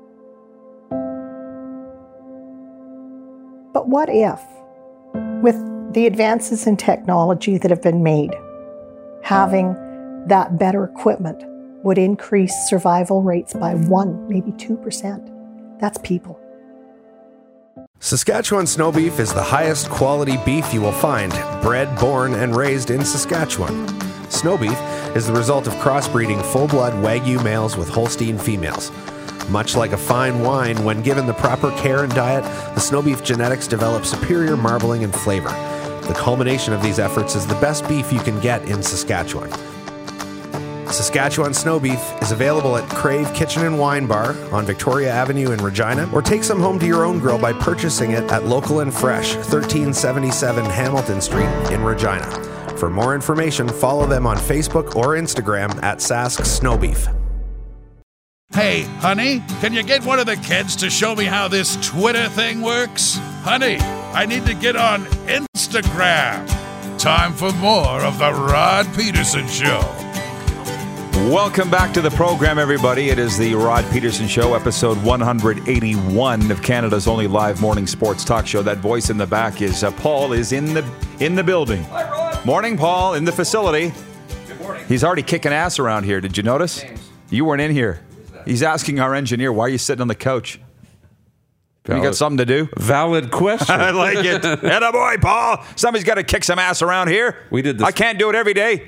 But what if, with the advances in technology that have been made, having that better equipment would increase survival rates by 1%, maybe 2%? That's people. Saskatchewan Snow Beef is the highest quality beef you will find, bred, born, and raised in Saskatchewan. Snow Beef is the result of crossbreeding full-blood Wagyu males with Holstein females. Much like a fine wine, when given the proper care and diet, the Snow Beef genetics develop superior marbling and flavor. The culmination of these efforts is the best beef you can get in Saskatchewan. Saskatchewan Snow Beef is available at Crave Kitchen and Wine Bar on Victoria Avenue in Regina, or take some home to your own grill by purchasing it at Local and Fresh, 1377 Hamilton Street in Regina. For more information, follow them on Facebook or Instagram at Sask Snow Beef. Hey, honey, can you get one of the kids to show me how this Twitter thing works? Honey, I need to get on Instagram. Time for more of the Rod Peterson Show. Welcome back to the program, everybody. It is the Rod Peterson Show, episode 181 of Canada's only live morning sports talk show. That voice in the back is Paul is in the building. Hi, Rod. Morning, Paul, in the facility. Good morning. He's already kicking ass around here. Did you notice? James. You weren't in here. He's asking our engineer, why are you sitting on the couch? You got something to do? Valid question. I like it. Attaboy, Paul. Somebody's got to kick some ass around here. We did this. I can't do it every day.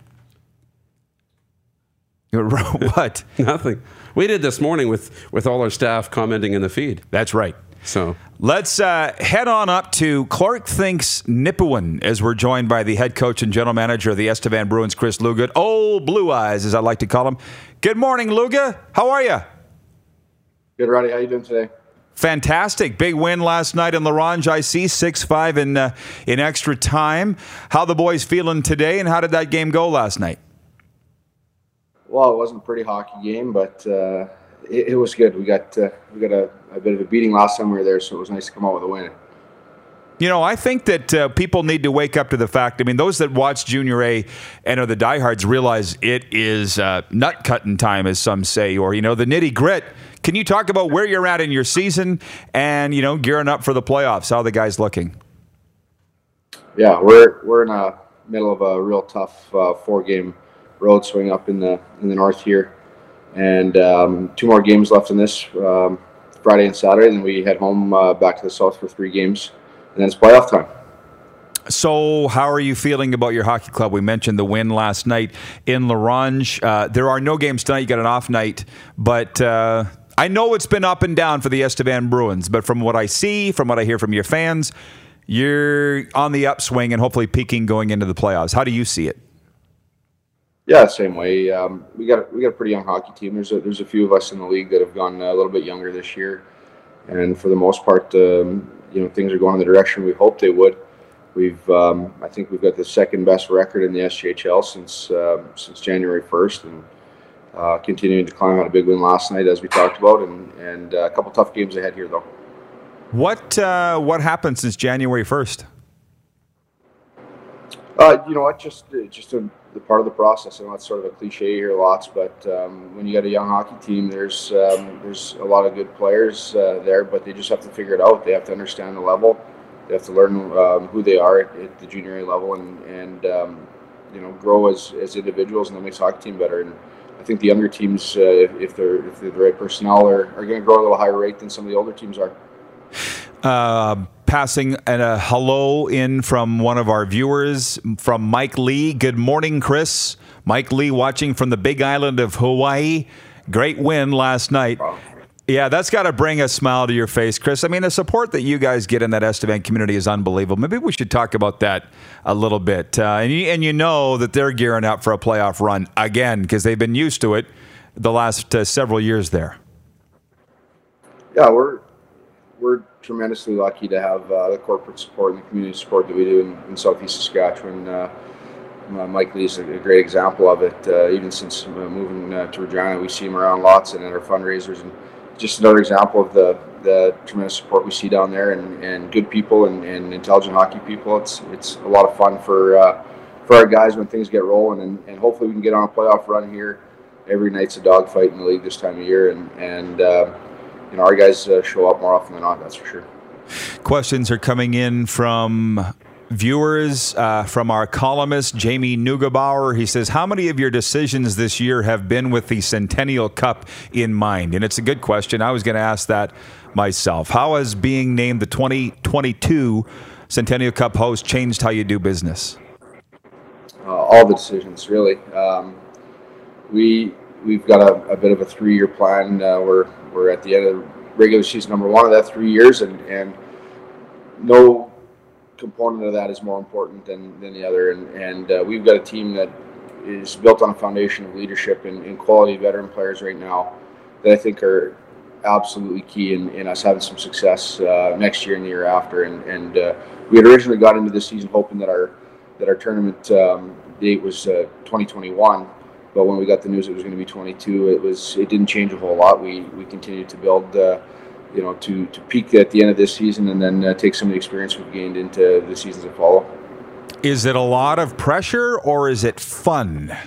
What? Nothing. We did this morning with all our staff commenting in the feed. That's right. So let's head on up to Clark Thinks Nipawin as we're joined by the head coach and general manager of the Estevan Bruins, Chris Luga. Old Blue Eyes, as I like to call him. Good morning, Luga. How are you? Good, Roddy. How you doing today? Fantastic. Big win last night in La Ronge, I see, 6-5 in extra time. How the boys feeling today, and how did that game go last night? Well, it wasn't a pretty hockey game, but it was good. We got a bit of a beating last time we were there, so it was nice to come out with a win. You know, I think that people need to wake up to the fact, I mean, those that watch Junior A and are the diehards realize it is nut-cutting time, as some say, or, the nitty-grit. Can you talk about where you're at in your season and, gearing up for the playoffs? How are the guys looking? Yeah, we're in the middle of a real tough 4-game road swing up in the north here, and 2 more games left in this, Friday and Saturday. Then we head home back to the south for 3 games, and then it's playoff time. So how are you feeling about your hockey club? We mentioned the win last night in La Ronge. There are no games tonight. You got an off night, but I know it's been up and down for the Estevan Bruins, but from what I see, from what I hear from your fans, you're on the upswing and hopefully peaking going into the playoffs. How do you see it? Yeah, same way. We got a pretty young hockey team. There's a few of us in the league that have gone a little bit younger this year, and for the most part, things are going in the direction we hoped they would. I think we've got the second best record in the SJHL since January 1st, and continuing to climb out a big win last night, as we talked about, and a couple tough games ahead here, though. What happened since January 1st? You know what? Just the part of the process. I know it's sort of a cliche here lots, but when you got a young hockey team, there's a lot of good players there, but they just have to figure it out. They have to understand the level. They have to learn who they are at the junior A level and grow as individuals, and that makes the hockey team better. And I think the younger teams, if they're the right personnel, are going to grow at a little higher rate than some of the older teams are. Passing a hello in from one of our viewers, from Mike Lee. Good morning, Chris. Mike Lee watching from the big island of Hawaii. Great win last night. Wow. Yeah, that's got to bring a smile to your face, Chris. I mean, the support that you guys get in that Estevan community is unbelievable. Maybe we should talk about that a little bit. And you know that they're gearing up for a playoff run again because they've been used to it the last several years there. Yeah, we're tremendously lucky to have the corporate support and the community support that we do in Southeast Saskatchewan. Mike Lee is a great example of it. Even since moving to Regina, we see him around lots and at our fundraisers, and just another example of the tremendous support we see down there, and good people and intelligent hockey people. It's a lot of fun for our guys when things get rolling, and hopefully we can get on a playoff run here. Every night's a dogfight in the league this time of year, and our guys show up more often than not, that's for sure. Questions are coming in from viewers, from our columnist, Jamie Neugebauer. He says, how many of your decisions this year have been with the Centennial Cup in mind? And it's a good question. I was going to ask that myself. How has being named the 2022 Centennial Cup host changed how you do business? All the decisions, really. We've got a bit of a 3-year plan. We're at the end of regular season number 1 of that 3 years, and no component of that is more important than the other. And we've got a team that is built on a foundation of leadership and quality veteran players right now that I think are absolutely key in us having some success next year and the year after. And we had originally got into this season hoping that our tournament date was 2021. But when we got the news it was going to be 22, it didn't change a whole lot. We continued to build, to peak at the end of this season, and then take some of the experience we've gained into the seasons that follow. Is it a lot of pressure or is it fun?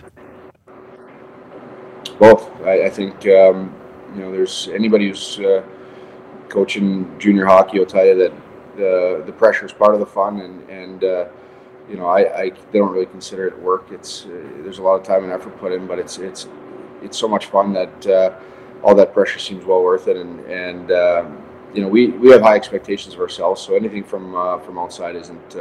Both. I think there's anybody who's coaching junior hockey will tell you that the pressure is part of the fun, and they don't really consider it work. There's a lot of time and effort put in, but it's so much fun that all that pressure seems well worth it. And we have high expectations of ourselves, so anything from outside isn't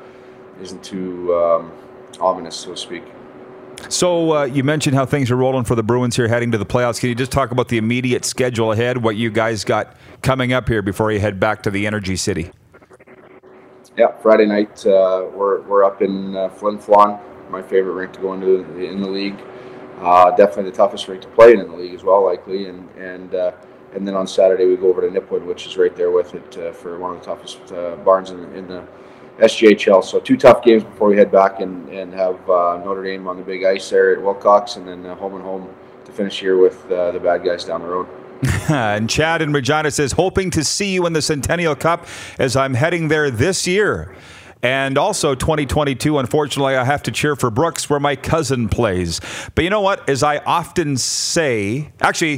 too ominous, so to speak. So you mentioned how things are rolling for the Bruins here heading to the playoffs. Can you just talk about the immediate schedule ahead, what you guys got coming up here before you head back to the Energy City? Yeah, Friday night we're up in Flin Flon, my favorite rink to go into in the league. Definitely the toughest rink to play in the league as well, likely. And then on Saturday we go over to Nipwood, which is right there with it for one of the toughest barns in the SJHL. So 2 tough games before we head back and have Notre Dame on the big ice there at Wilcox, and then home and home to finish here with the bad guys down the road. And Chad in Regina says, hoping to see you in the Centennial Cup as I'm heading there this year. And also 2022, unfortunately, I have to cheer for Brooks where my cousin plays. But you know what? As I often say,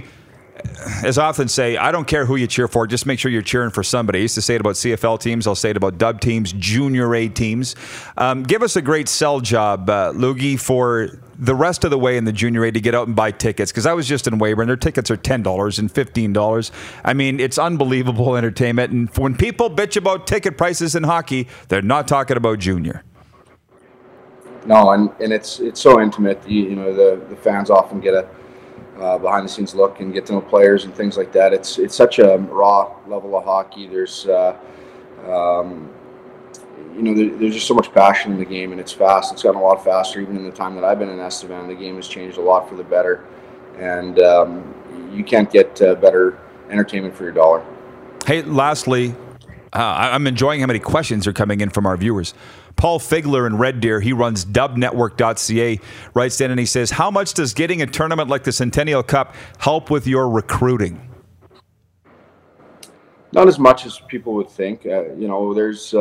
I don't care who you cheer for. Just make sure you're cheering for somebody. I used to say it about CFL teams. I'll say it about dub teams, junior A teams. Give us a great sell job, Loogie, for the rest of the way in the junior A to get out and buy tickets. Because I was just in Weyburn. Their tickets are $10 and $15. I mean, it's unbelievable entertainment. And when people bitch about ticket prices in hockey, they're not talking about junior. No, and it's so intimate. The fans often get a behind the scenes look and get to know players and things like that. It's such a raw level of hockey. There's there's just so much passion in the game, and it's fast. It's gotten a lot faster. Even in the time that I've been in Estevan, the game has changed a lot for the better, and you can't get better entertainment for your dollar. Hey, lastly, I'm enjoying how many questions are coming in from our viewers. Paul Figler in Red Deer, he runs dubnetwork.ca, writes in and he says, how much does getting a tournament like the Centennial Cup help with your recruiting? Not as much as people would think. There's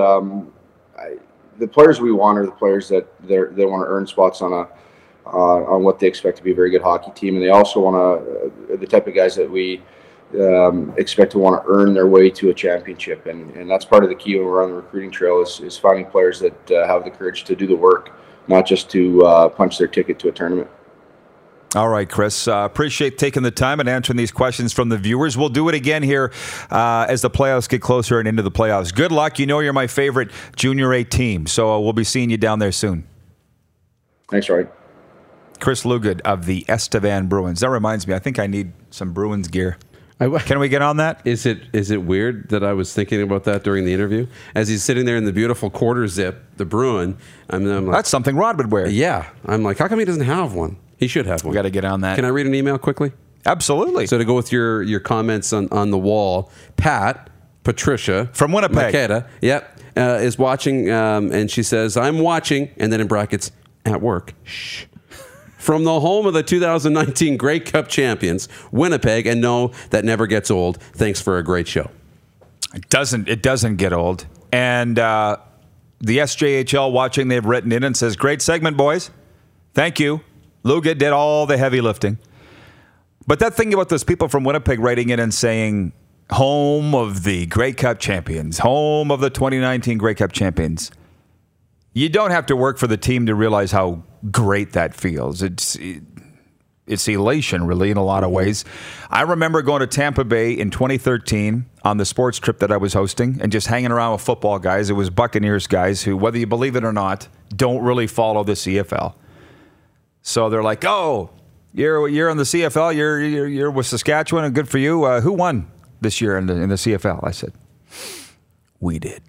the players we want are the players that they want to earn spots on what they expect to be a very good hockey team, and they also want to the type of guys that we expect to want to earn their way to a championship, and that's part of the key when we're on the recruiting trail is finding players that have the courage to do the work, not just to punch their ticket to a tournament. All right, Chris. Appreciate taking the time and answering these questions from the viewers. We'll do it again here as the playoffs get closer and into the playoffs. Good luck. You know you're my favorite Junior A team, so we'll be seeing you down there soon. Thanks, Roy. Chris Lugood of the Estevan Bruins. That reminds me, I think I need some Bruins gear. Can we get on that? Is it weird that I was thinking about that during the interview? As he's sitting there in the beautiful quarter zip, the Bruin, I'm like, that's something Rod would wear. Yeah. I'm like, how come he doesn't have one? He should have one. We got to get on that. Can I read an email quickly? Absolutely. So to go with your comments on the wall, Patricia from Winnipeg, Makeda, is watching, and she says, I'm watching, and then in brackets, at work. Shh. From the home of the 2019 Grey Cup champions, Winnipeg, and no, that never gets old. Thanks for a great show. It doesn't get old. And the SJHL watching, they've written in and says, great segment, boys. Thank you. Luga did all the heavy lifting. But that thing about those people from Winnipeg writing in and saying, home of the Grey Cup champions, home of the 2019 Grey Cup champions. You don't have to work for the team to realize how great that feels. It's elation, really, in a lot of ways. I remember going to Tampa Bay in 2013 on the sports trip that I was hosting and just hanging around with football guys. It was Buccaneers guys who, whether you believe it or not, don't really follow the CFL. So they're like, "Oh, you're on the CFL. You're with Saskatchewan, and good for you. Who won this year in the CFL?" I said, "We did."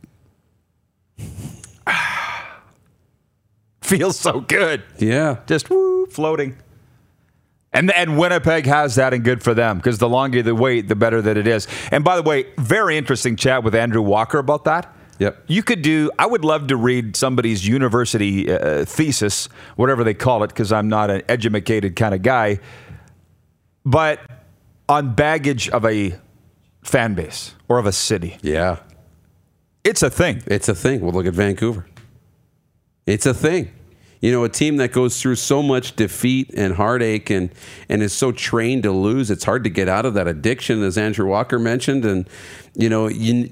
Feels so good. Yeah, just floating. And Winnipeg has that, and good for them, because the longer the wait, the better that it is. And by the way, very interesting chat with Andrew Walker about that. Yep. I would love to read somebody's university thesis, whatever they call it, because I'm not an educated kind of guy, but on baggage of a fan base or of a city. Yeah. It's a thing. It's a thing. Well, look at Vancouver. It's a thing. You know, a team that goes through so much defeat and heartache and is so trained to lose, it's hard to get out of that addiction, as Andrew Walker mentioned. And, you know,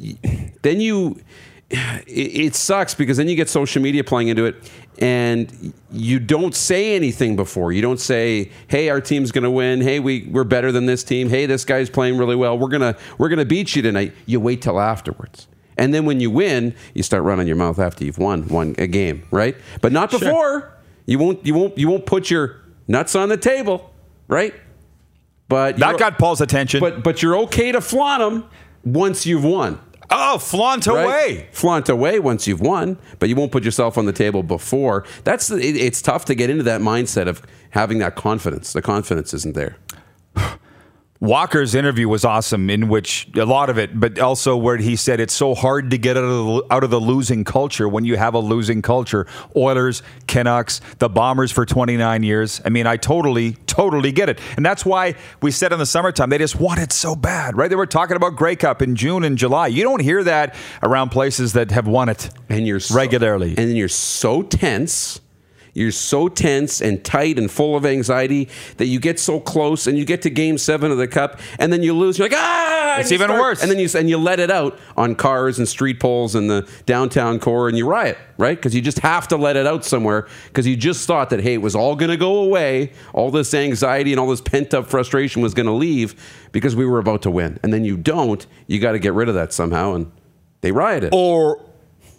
it sucks because then you get social media playing into it and you don't say anything before. You don't say, hey, our team's going to win. Hey, we're better than this team. Hey, this guy's playing really well. We're gonna beat you tonight. You wait till afterwards. And then when you win, you start running your mouth after you've won a game, right? But not before. Sure. You won't put your nuts on the table, right? But that got Paul's attention. But you're okay to flaunt them once you've won. Oh, flaunt away. Flaunt away once you've won, but you won't put yourself on the table before. It's tough to get into that mindset of having that confidence. The confidence isn't there. Walker's interview was awesome, in which a lot of it, but also where he said it's so hard to get out of the losing culture when you have a losing culture. Oilers, Canucks, the Bombers for 29 years. I mean, I totally get it. And that's why we said in the summertime, they just want it so bad, right? They were talking about Grey Cup in June and July. You don't hear that around places that have won it regularly. And then you're so tense. You're so tense and tight and full of anxiety that you get so close and you get to Game 7 of the Cup and then you lose. You're like, It's even worse. And then you let it out on cars and street poles in the downtown core and you riot, right? Because you just have to let it out somewhere because you just thought that, hey, it was all going to go away. All this anxiety and all this pent-up frustration was going to leave because we were about to win. And then you don't. You got to get rid of that somehow. And they rioted. Or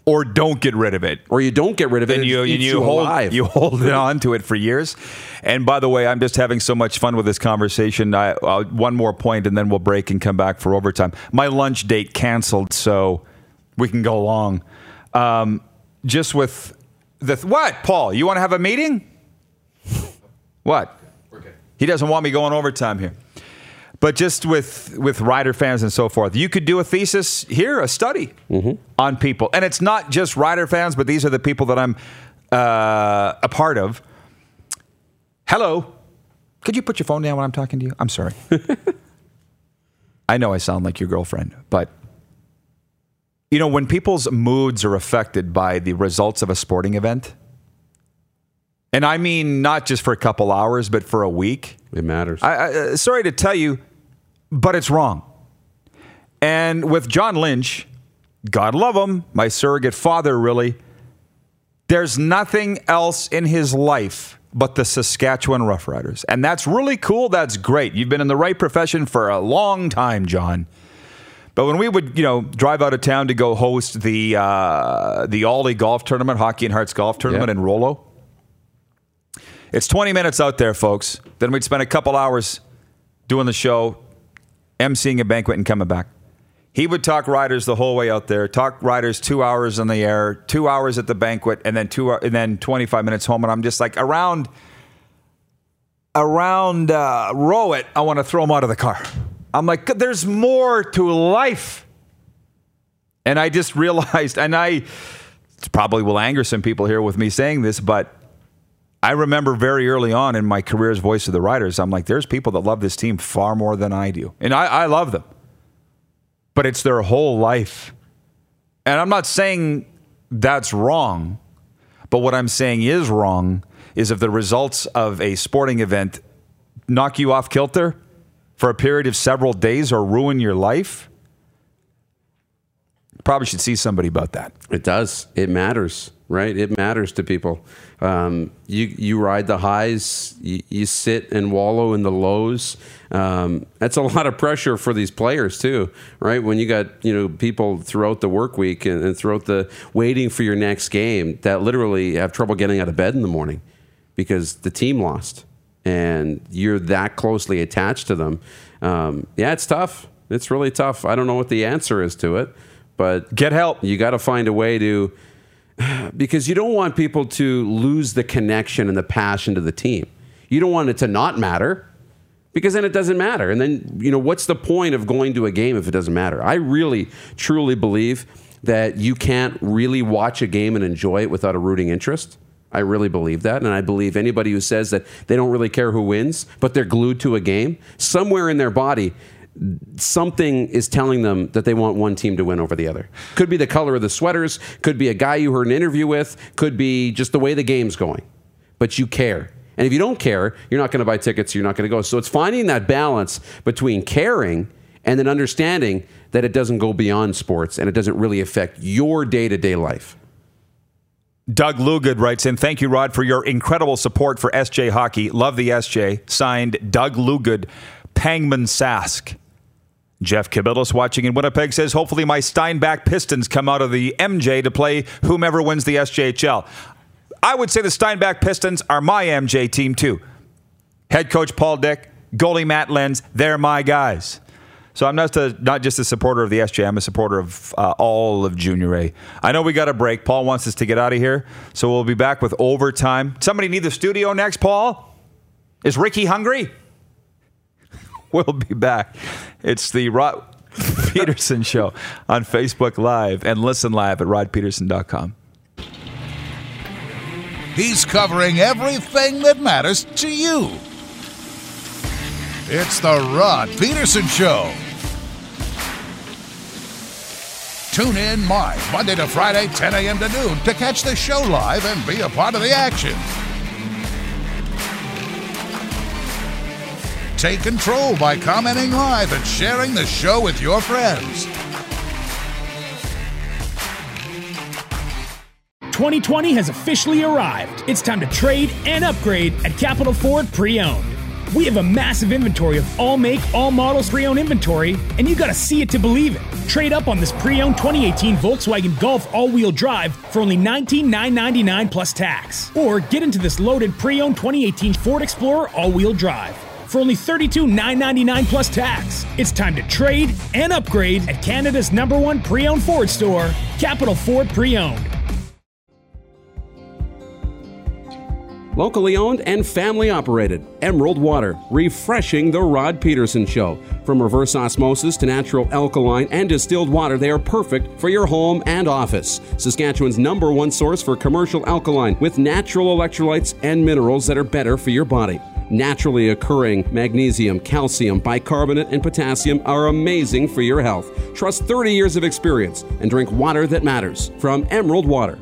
or don't get rid of it. Or you don't get rid of it, and you hold on to it for years. And by the way, I'm just having so much fun with this conversation. One more point, and then we'll break and come back for overtime. My lunch date canceled, so we can go long. Just with what, Paul? You want to have a meeting? What? Okay. He doesn't want me going overtime here. But just with Rider fans and so forth, you could do a thesis here, a study on people. And it's not just Rider fans, but these are the people that I'm a part of. Hello. Could you put your phone down when I'm talking to you? I'm sorry. I know I sound like your girlfriend, but when people's moods are affected by the results of a sporting event, and I mean not just for a couple hours, but for a week. It matters. Sorry to tell you, but it's wrong. And with John Lynch, God love him, my surrogate father, really, there's nothing else in his life but the Saskatchewan Roughriders. And that's really cool. That's great. You've been in the right profession for a long time, John. But when we would, drive out of town to go host the Aldi Golf Tournament, Hockey and Hearts Golf Tournament in Rollo, it's 20 minutes out there, folks. Then we'd spend a couple hours doing the show, emceeing a banquet, and coming back. He would talk Riders the whole way out there, talk Riders 2 hours on the air, 2 hours at the banquet, and then 25 minutes home. And I'm just like, around Rowett, I want to throw him out of the car. I'm like, there's more to life. And I just realized, and it probably will anger some people here with me saying this, but I remember very early on in my career as voice of the Riders, I'm like, there's people that love this team far more than I do. And I love them. But it's their whole life. And I'm not saying that's wrong. But what I'm saying is wrong is if the results of a sporting event knock you off kilter for a period of several days or ruin your life, probably should see somebody about that. It does. It matters, right? It matters to people. You ride the highs, you sit and wallow in the lows. That's a lot of pressure for these players too, right? When you got people throughout the work week and throughout the waiting for your next game that literally have trouble getting out of bed in the morning because the team lost, and you're that closely attached to them. It's tough. It's really tough. I don't know what the answer is to it. But get help. You got to find a way to, because you don't want people to lose the connection and the passion to the team. You don't want it to not matter, because then it doesn't matter. And then, what's the point of going to a game if it doesn't matter? I really, truly believe that you can't really watch a game and enjoy it without a rooting interest. I really believe that. And I believe anybody who says that they don't really care who wins, but they're glued to a game, somewhere in their body, something is telling them that they want one team to win over the other. Could be the color of the sweaters, could be a guy you heard an interview with, could be just the way the game's going. But you care. And if you don't care, you're not going to buy tickets, you're not going to go. So it's finding that balance between caring and then understanding that it doesn't go beyond sports and it doesn't really affect your day-to-day life. Doug Lugood writes in, thank you, Rod, for your incredible support for SJ Hockey. Love the SJ. Signed, Doug Lugood, Pangman Sask. Jeff Kabilas, watching in Winnipeg, says, hopefully my Steinbach Pistons come out of the MJ to play whomever wins the SJHL. I would say the Steinbach Pistons are my MJ team, too. Head coach Paul Dick, goalie Matt Lenz, they're my guys. So I'm not just a supporter of the SJ, I'm a supporter of all of Junior A. I know we got a break. Paul wants us to get out of here, so we'll be back with overtime. Somebody need the studio next, Paul? Is Ricky hungry? We'll be back. It's the Rod Peterson Show on Facebook Live, and listen live at rodpeterson.com. He's covering everything that matters to you. It's the Rod Peterson Show. Tune in live Monday to Friday, 10 a.m. to noon to catch the show live and be a part of the action. Take control by commenting live and sharing the show with your friends. 2020 has officially arrived. It's time to trade and upgrade at Capital Ford Pre-Owned. We have a massive inventory of all make, all models pre-owned inventory, and you gotta see it to believe it. Trade up on this pre-owned 2018 Volkswagen Golf all-wheel drive for only $19,999 plus tax. Or get into this loaded pre-owned 2018 Ford Explorer all-wheel drive for only $32,999 plus tax. It's time to trade and upgrade at Canada's #1 pre-owned Ford store, Capital Ford Pre-Owned. Locally owned and family operated. Emerald Water, refreshing the Rod Peterson Show. From reverse osmosis to natural alkaline and distilled water, they are perfect for your home and office. Saskatchewan's #1 source for commercial alkaline with natural electrolytes and minerals that are better for your body. Naturally occurring magnesium, calcium, bicarbonate, and potassium are amazing for your health. Trust 30 years of experience and drink water that matters from Emerald Water.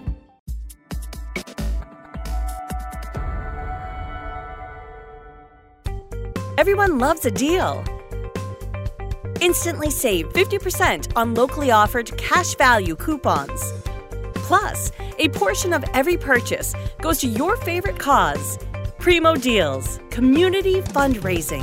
Everyone loves a deal. Instantly save 50% on locally offered cash value coupons. Plus, a portion of every purchase goes to your favorite cause. Primo Deals, community fundraising.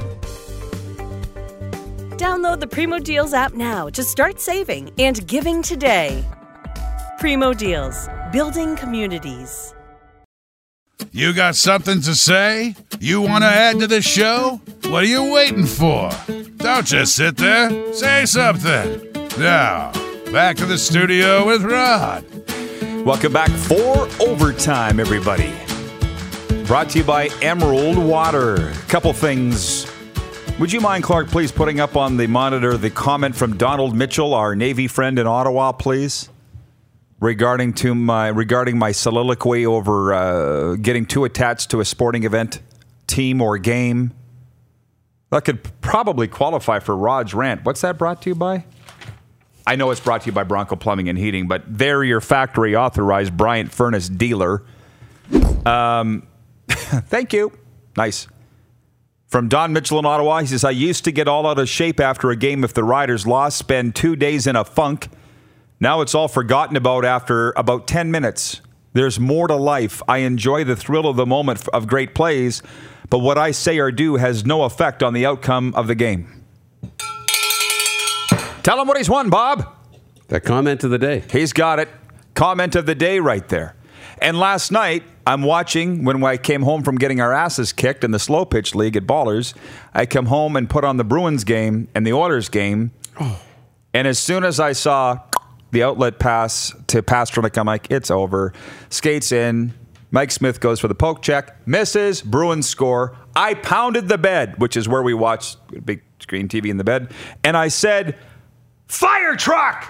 Download the Primo Deals app now to start saving and giving today. Primo Deals, building communities. You got something to say? You want to add to the show? What are you waiting for? Don't just sit there. Say something. Now, back to the studio with Rod. Welcome back for Overtime, everybody. Brought to you by Emerald Water. Couple things. Would you mind, Clark, please putting up on the monitor the comment from Donald Mitchell, our Navy friend in Ottawa, please? Regarding my soliloquy over getting too attached to a sporting event, team, or game. That could probably qualify for Rod's rant. What's that brought to you by? I know it's brought to you by Bronco Plumbing and Heating, but they're your factory authorized Bryant Furnace dealer. Thank you. Nice. From Don Mitchell in Ottawa, he says, I used to get all out of shape after a game if the Riders lost, spend 2 days in a funk. Now it's all forgotten about after about 10 minutes. There's more to life. I enjoy the thrill of the moment of great plays, but what I say or do has no effect on the outcome of the game. Tell him what he's won, Bob. That comment of the day. He's got it. Comment of the day right there. And last night, I'm watching, when I came home from getting our asses kicked in the slow pitch league at Ballers, I come home and put on the Bruins game and the Oilers game. Oh. And as soon as I saw the outlet pass to Pastrnak, I'm like, it's over. Skates in. Mike Smith goes for the poke check. Misses. Bruins score. I pounded the bed, which is where we watch big screen TV in the bed. And I said, fire truck!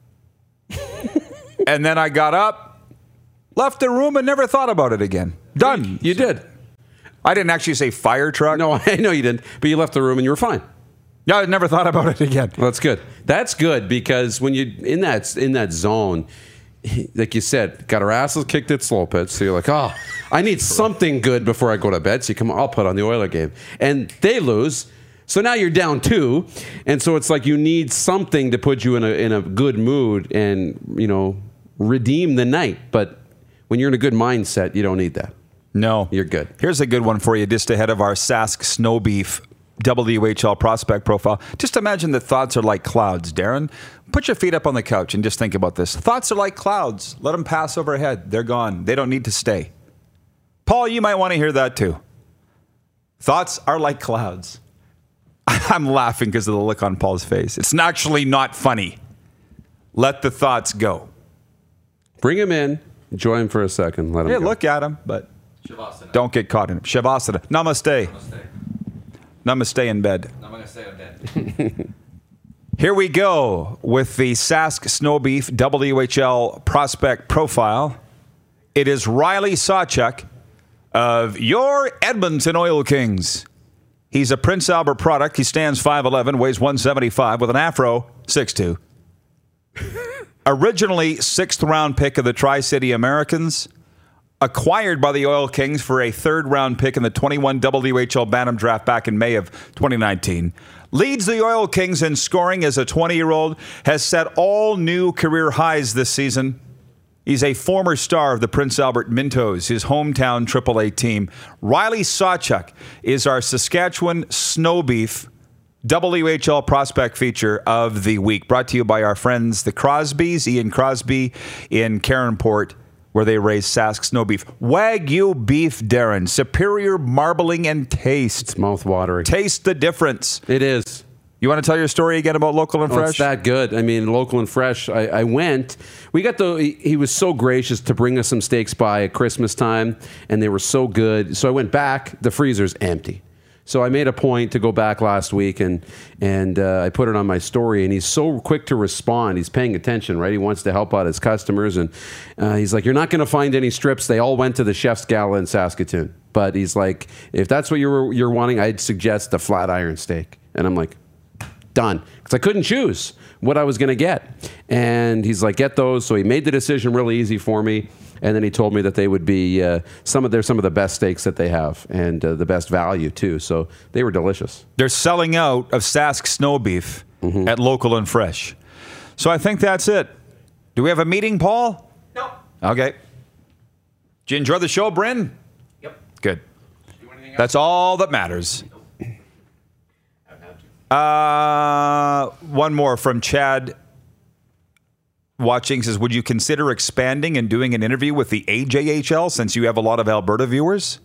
And then I got up, left the room, and never thought about it again. Done. You did. I didn't actually say fire truck. No, I know you didn't. But you left the room and you were fine. Yeah, I never thought about it again. Well, that's good. That's good because when you in that zone, like you said, got our asses kicked at slow pitch. So you're like, oh, I need something good before I go to bed. So you come, I'll put on the Oiler game, and they lose. So now you're down 2, and so it's like you need something to put you in a good mood and redeem the night. But when you're in a good mindset, you don't need that. No, you're good. Here's a good one for you, just ahead of our Sask Snow Beef WHL prospect profile. Just imagine that thoughts are like clouds, Darren. Put your feet up on the couch and just think about this. Thoughts are like clouds. Let them pass overhead. They're gone. They don't need to stay. Paul, you might want to hear that too. Thoughts are like clouds. I'm laughing because of the look on Paul's face. It's actually not funny. Let the thoughts go. Bring him in. Enjoy him for a second. Let him go. Look at him, but don't get caught in him. Shavasana. Namaste. Namaste in bed. Namaste in bed. Here we go with the Sask Snow Beef WHL prospect profile. It is Riley Sawchuk of your Edmonton Oil Kings. He's a Prince Albert product. He stands 5'11", weighs 175 with an afro, 6'2". Originally 6th round pick of the Tri-City Americans, acquired by the Oil Kings for a 3rd round pick in the 21 WHL Bantam draft back in May of 2019. Leads the Oil Kings in scoring as a 20-year-old, has set all new career highs this season. He's a former star of the Prince Albert Mintos, his hometown AAA team. Riley Sawchuk is our Saskatchewan Snow Beef WHL prospect feature of the week, brought to you by our friends, the Crosbys, Ian Crosby in Caronport, where they raise Sask Snow Beef. Wagyu beef, Darren. Superior marbling and taste. It's mouth-watering. Taste the difference. It is. You want to tell your story again about Local and Fresh? It's that good. I mean, Local and Fresh. I went. We got he was so gracious to bring us some steaks by at Christmas time, and they were so good. So I went back. The freezer's empty. So I made a point to go back last week, and I put it on my story, and he's so quick to respond. He's paying attention, right? He wants to help out his customers, and he's like, you're not going to find any strips. They all went to the Chef's Gala in Saskatoon. But he's like, if that's what you're wanting, I'd suggest the flat iron steak. And I'm like, done. Because I couldn't choose what I was going to get. And he's like, get those. So he made the decision really easy for me. And then he told me that they would be some of the best steaks that they have, and the best value too. So they were delicious. They're selling out of Sask Snow Beef at Local and Fresh. So I think that's it. Do we have a meeting, Paul? No. Okay. Did you enjoy the show, Bryn? Yep. Good. That's all that matters. One more from Chad. Watching says, would you consider expanding and doing an interview with the AJHL since you have a lot of Alberta viewers?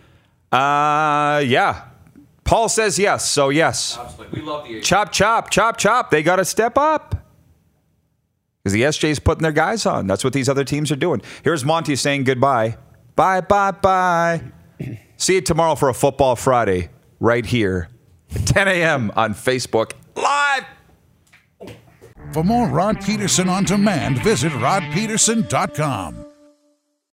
Yeah. Paul says yes, so yes. Absolutely. We love the AJHL. Chop, chop, chop, chop. They got to step up. Because the SJ's putting their guys on. That's what these other teams are doing. Here's Monty saying goodbye. Bye, bye, bye. See you tomorrow for a Football Friday right here at 10 a.m. on Facebook Live. For more Rod Peterson on demand, visit rodpeterson.com.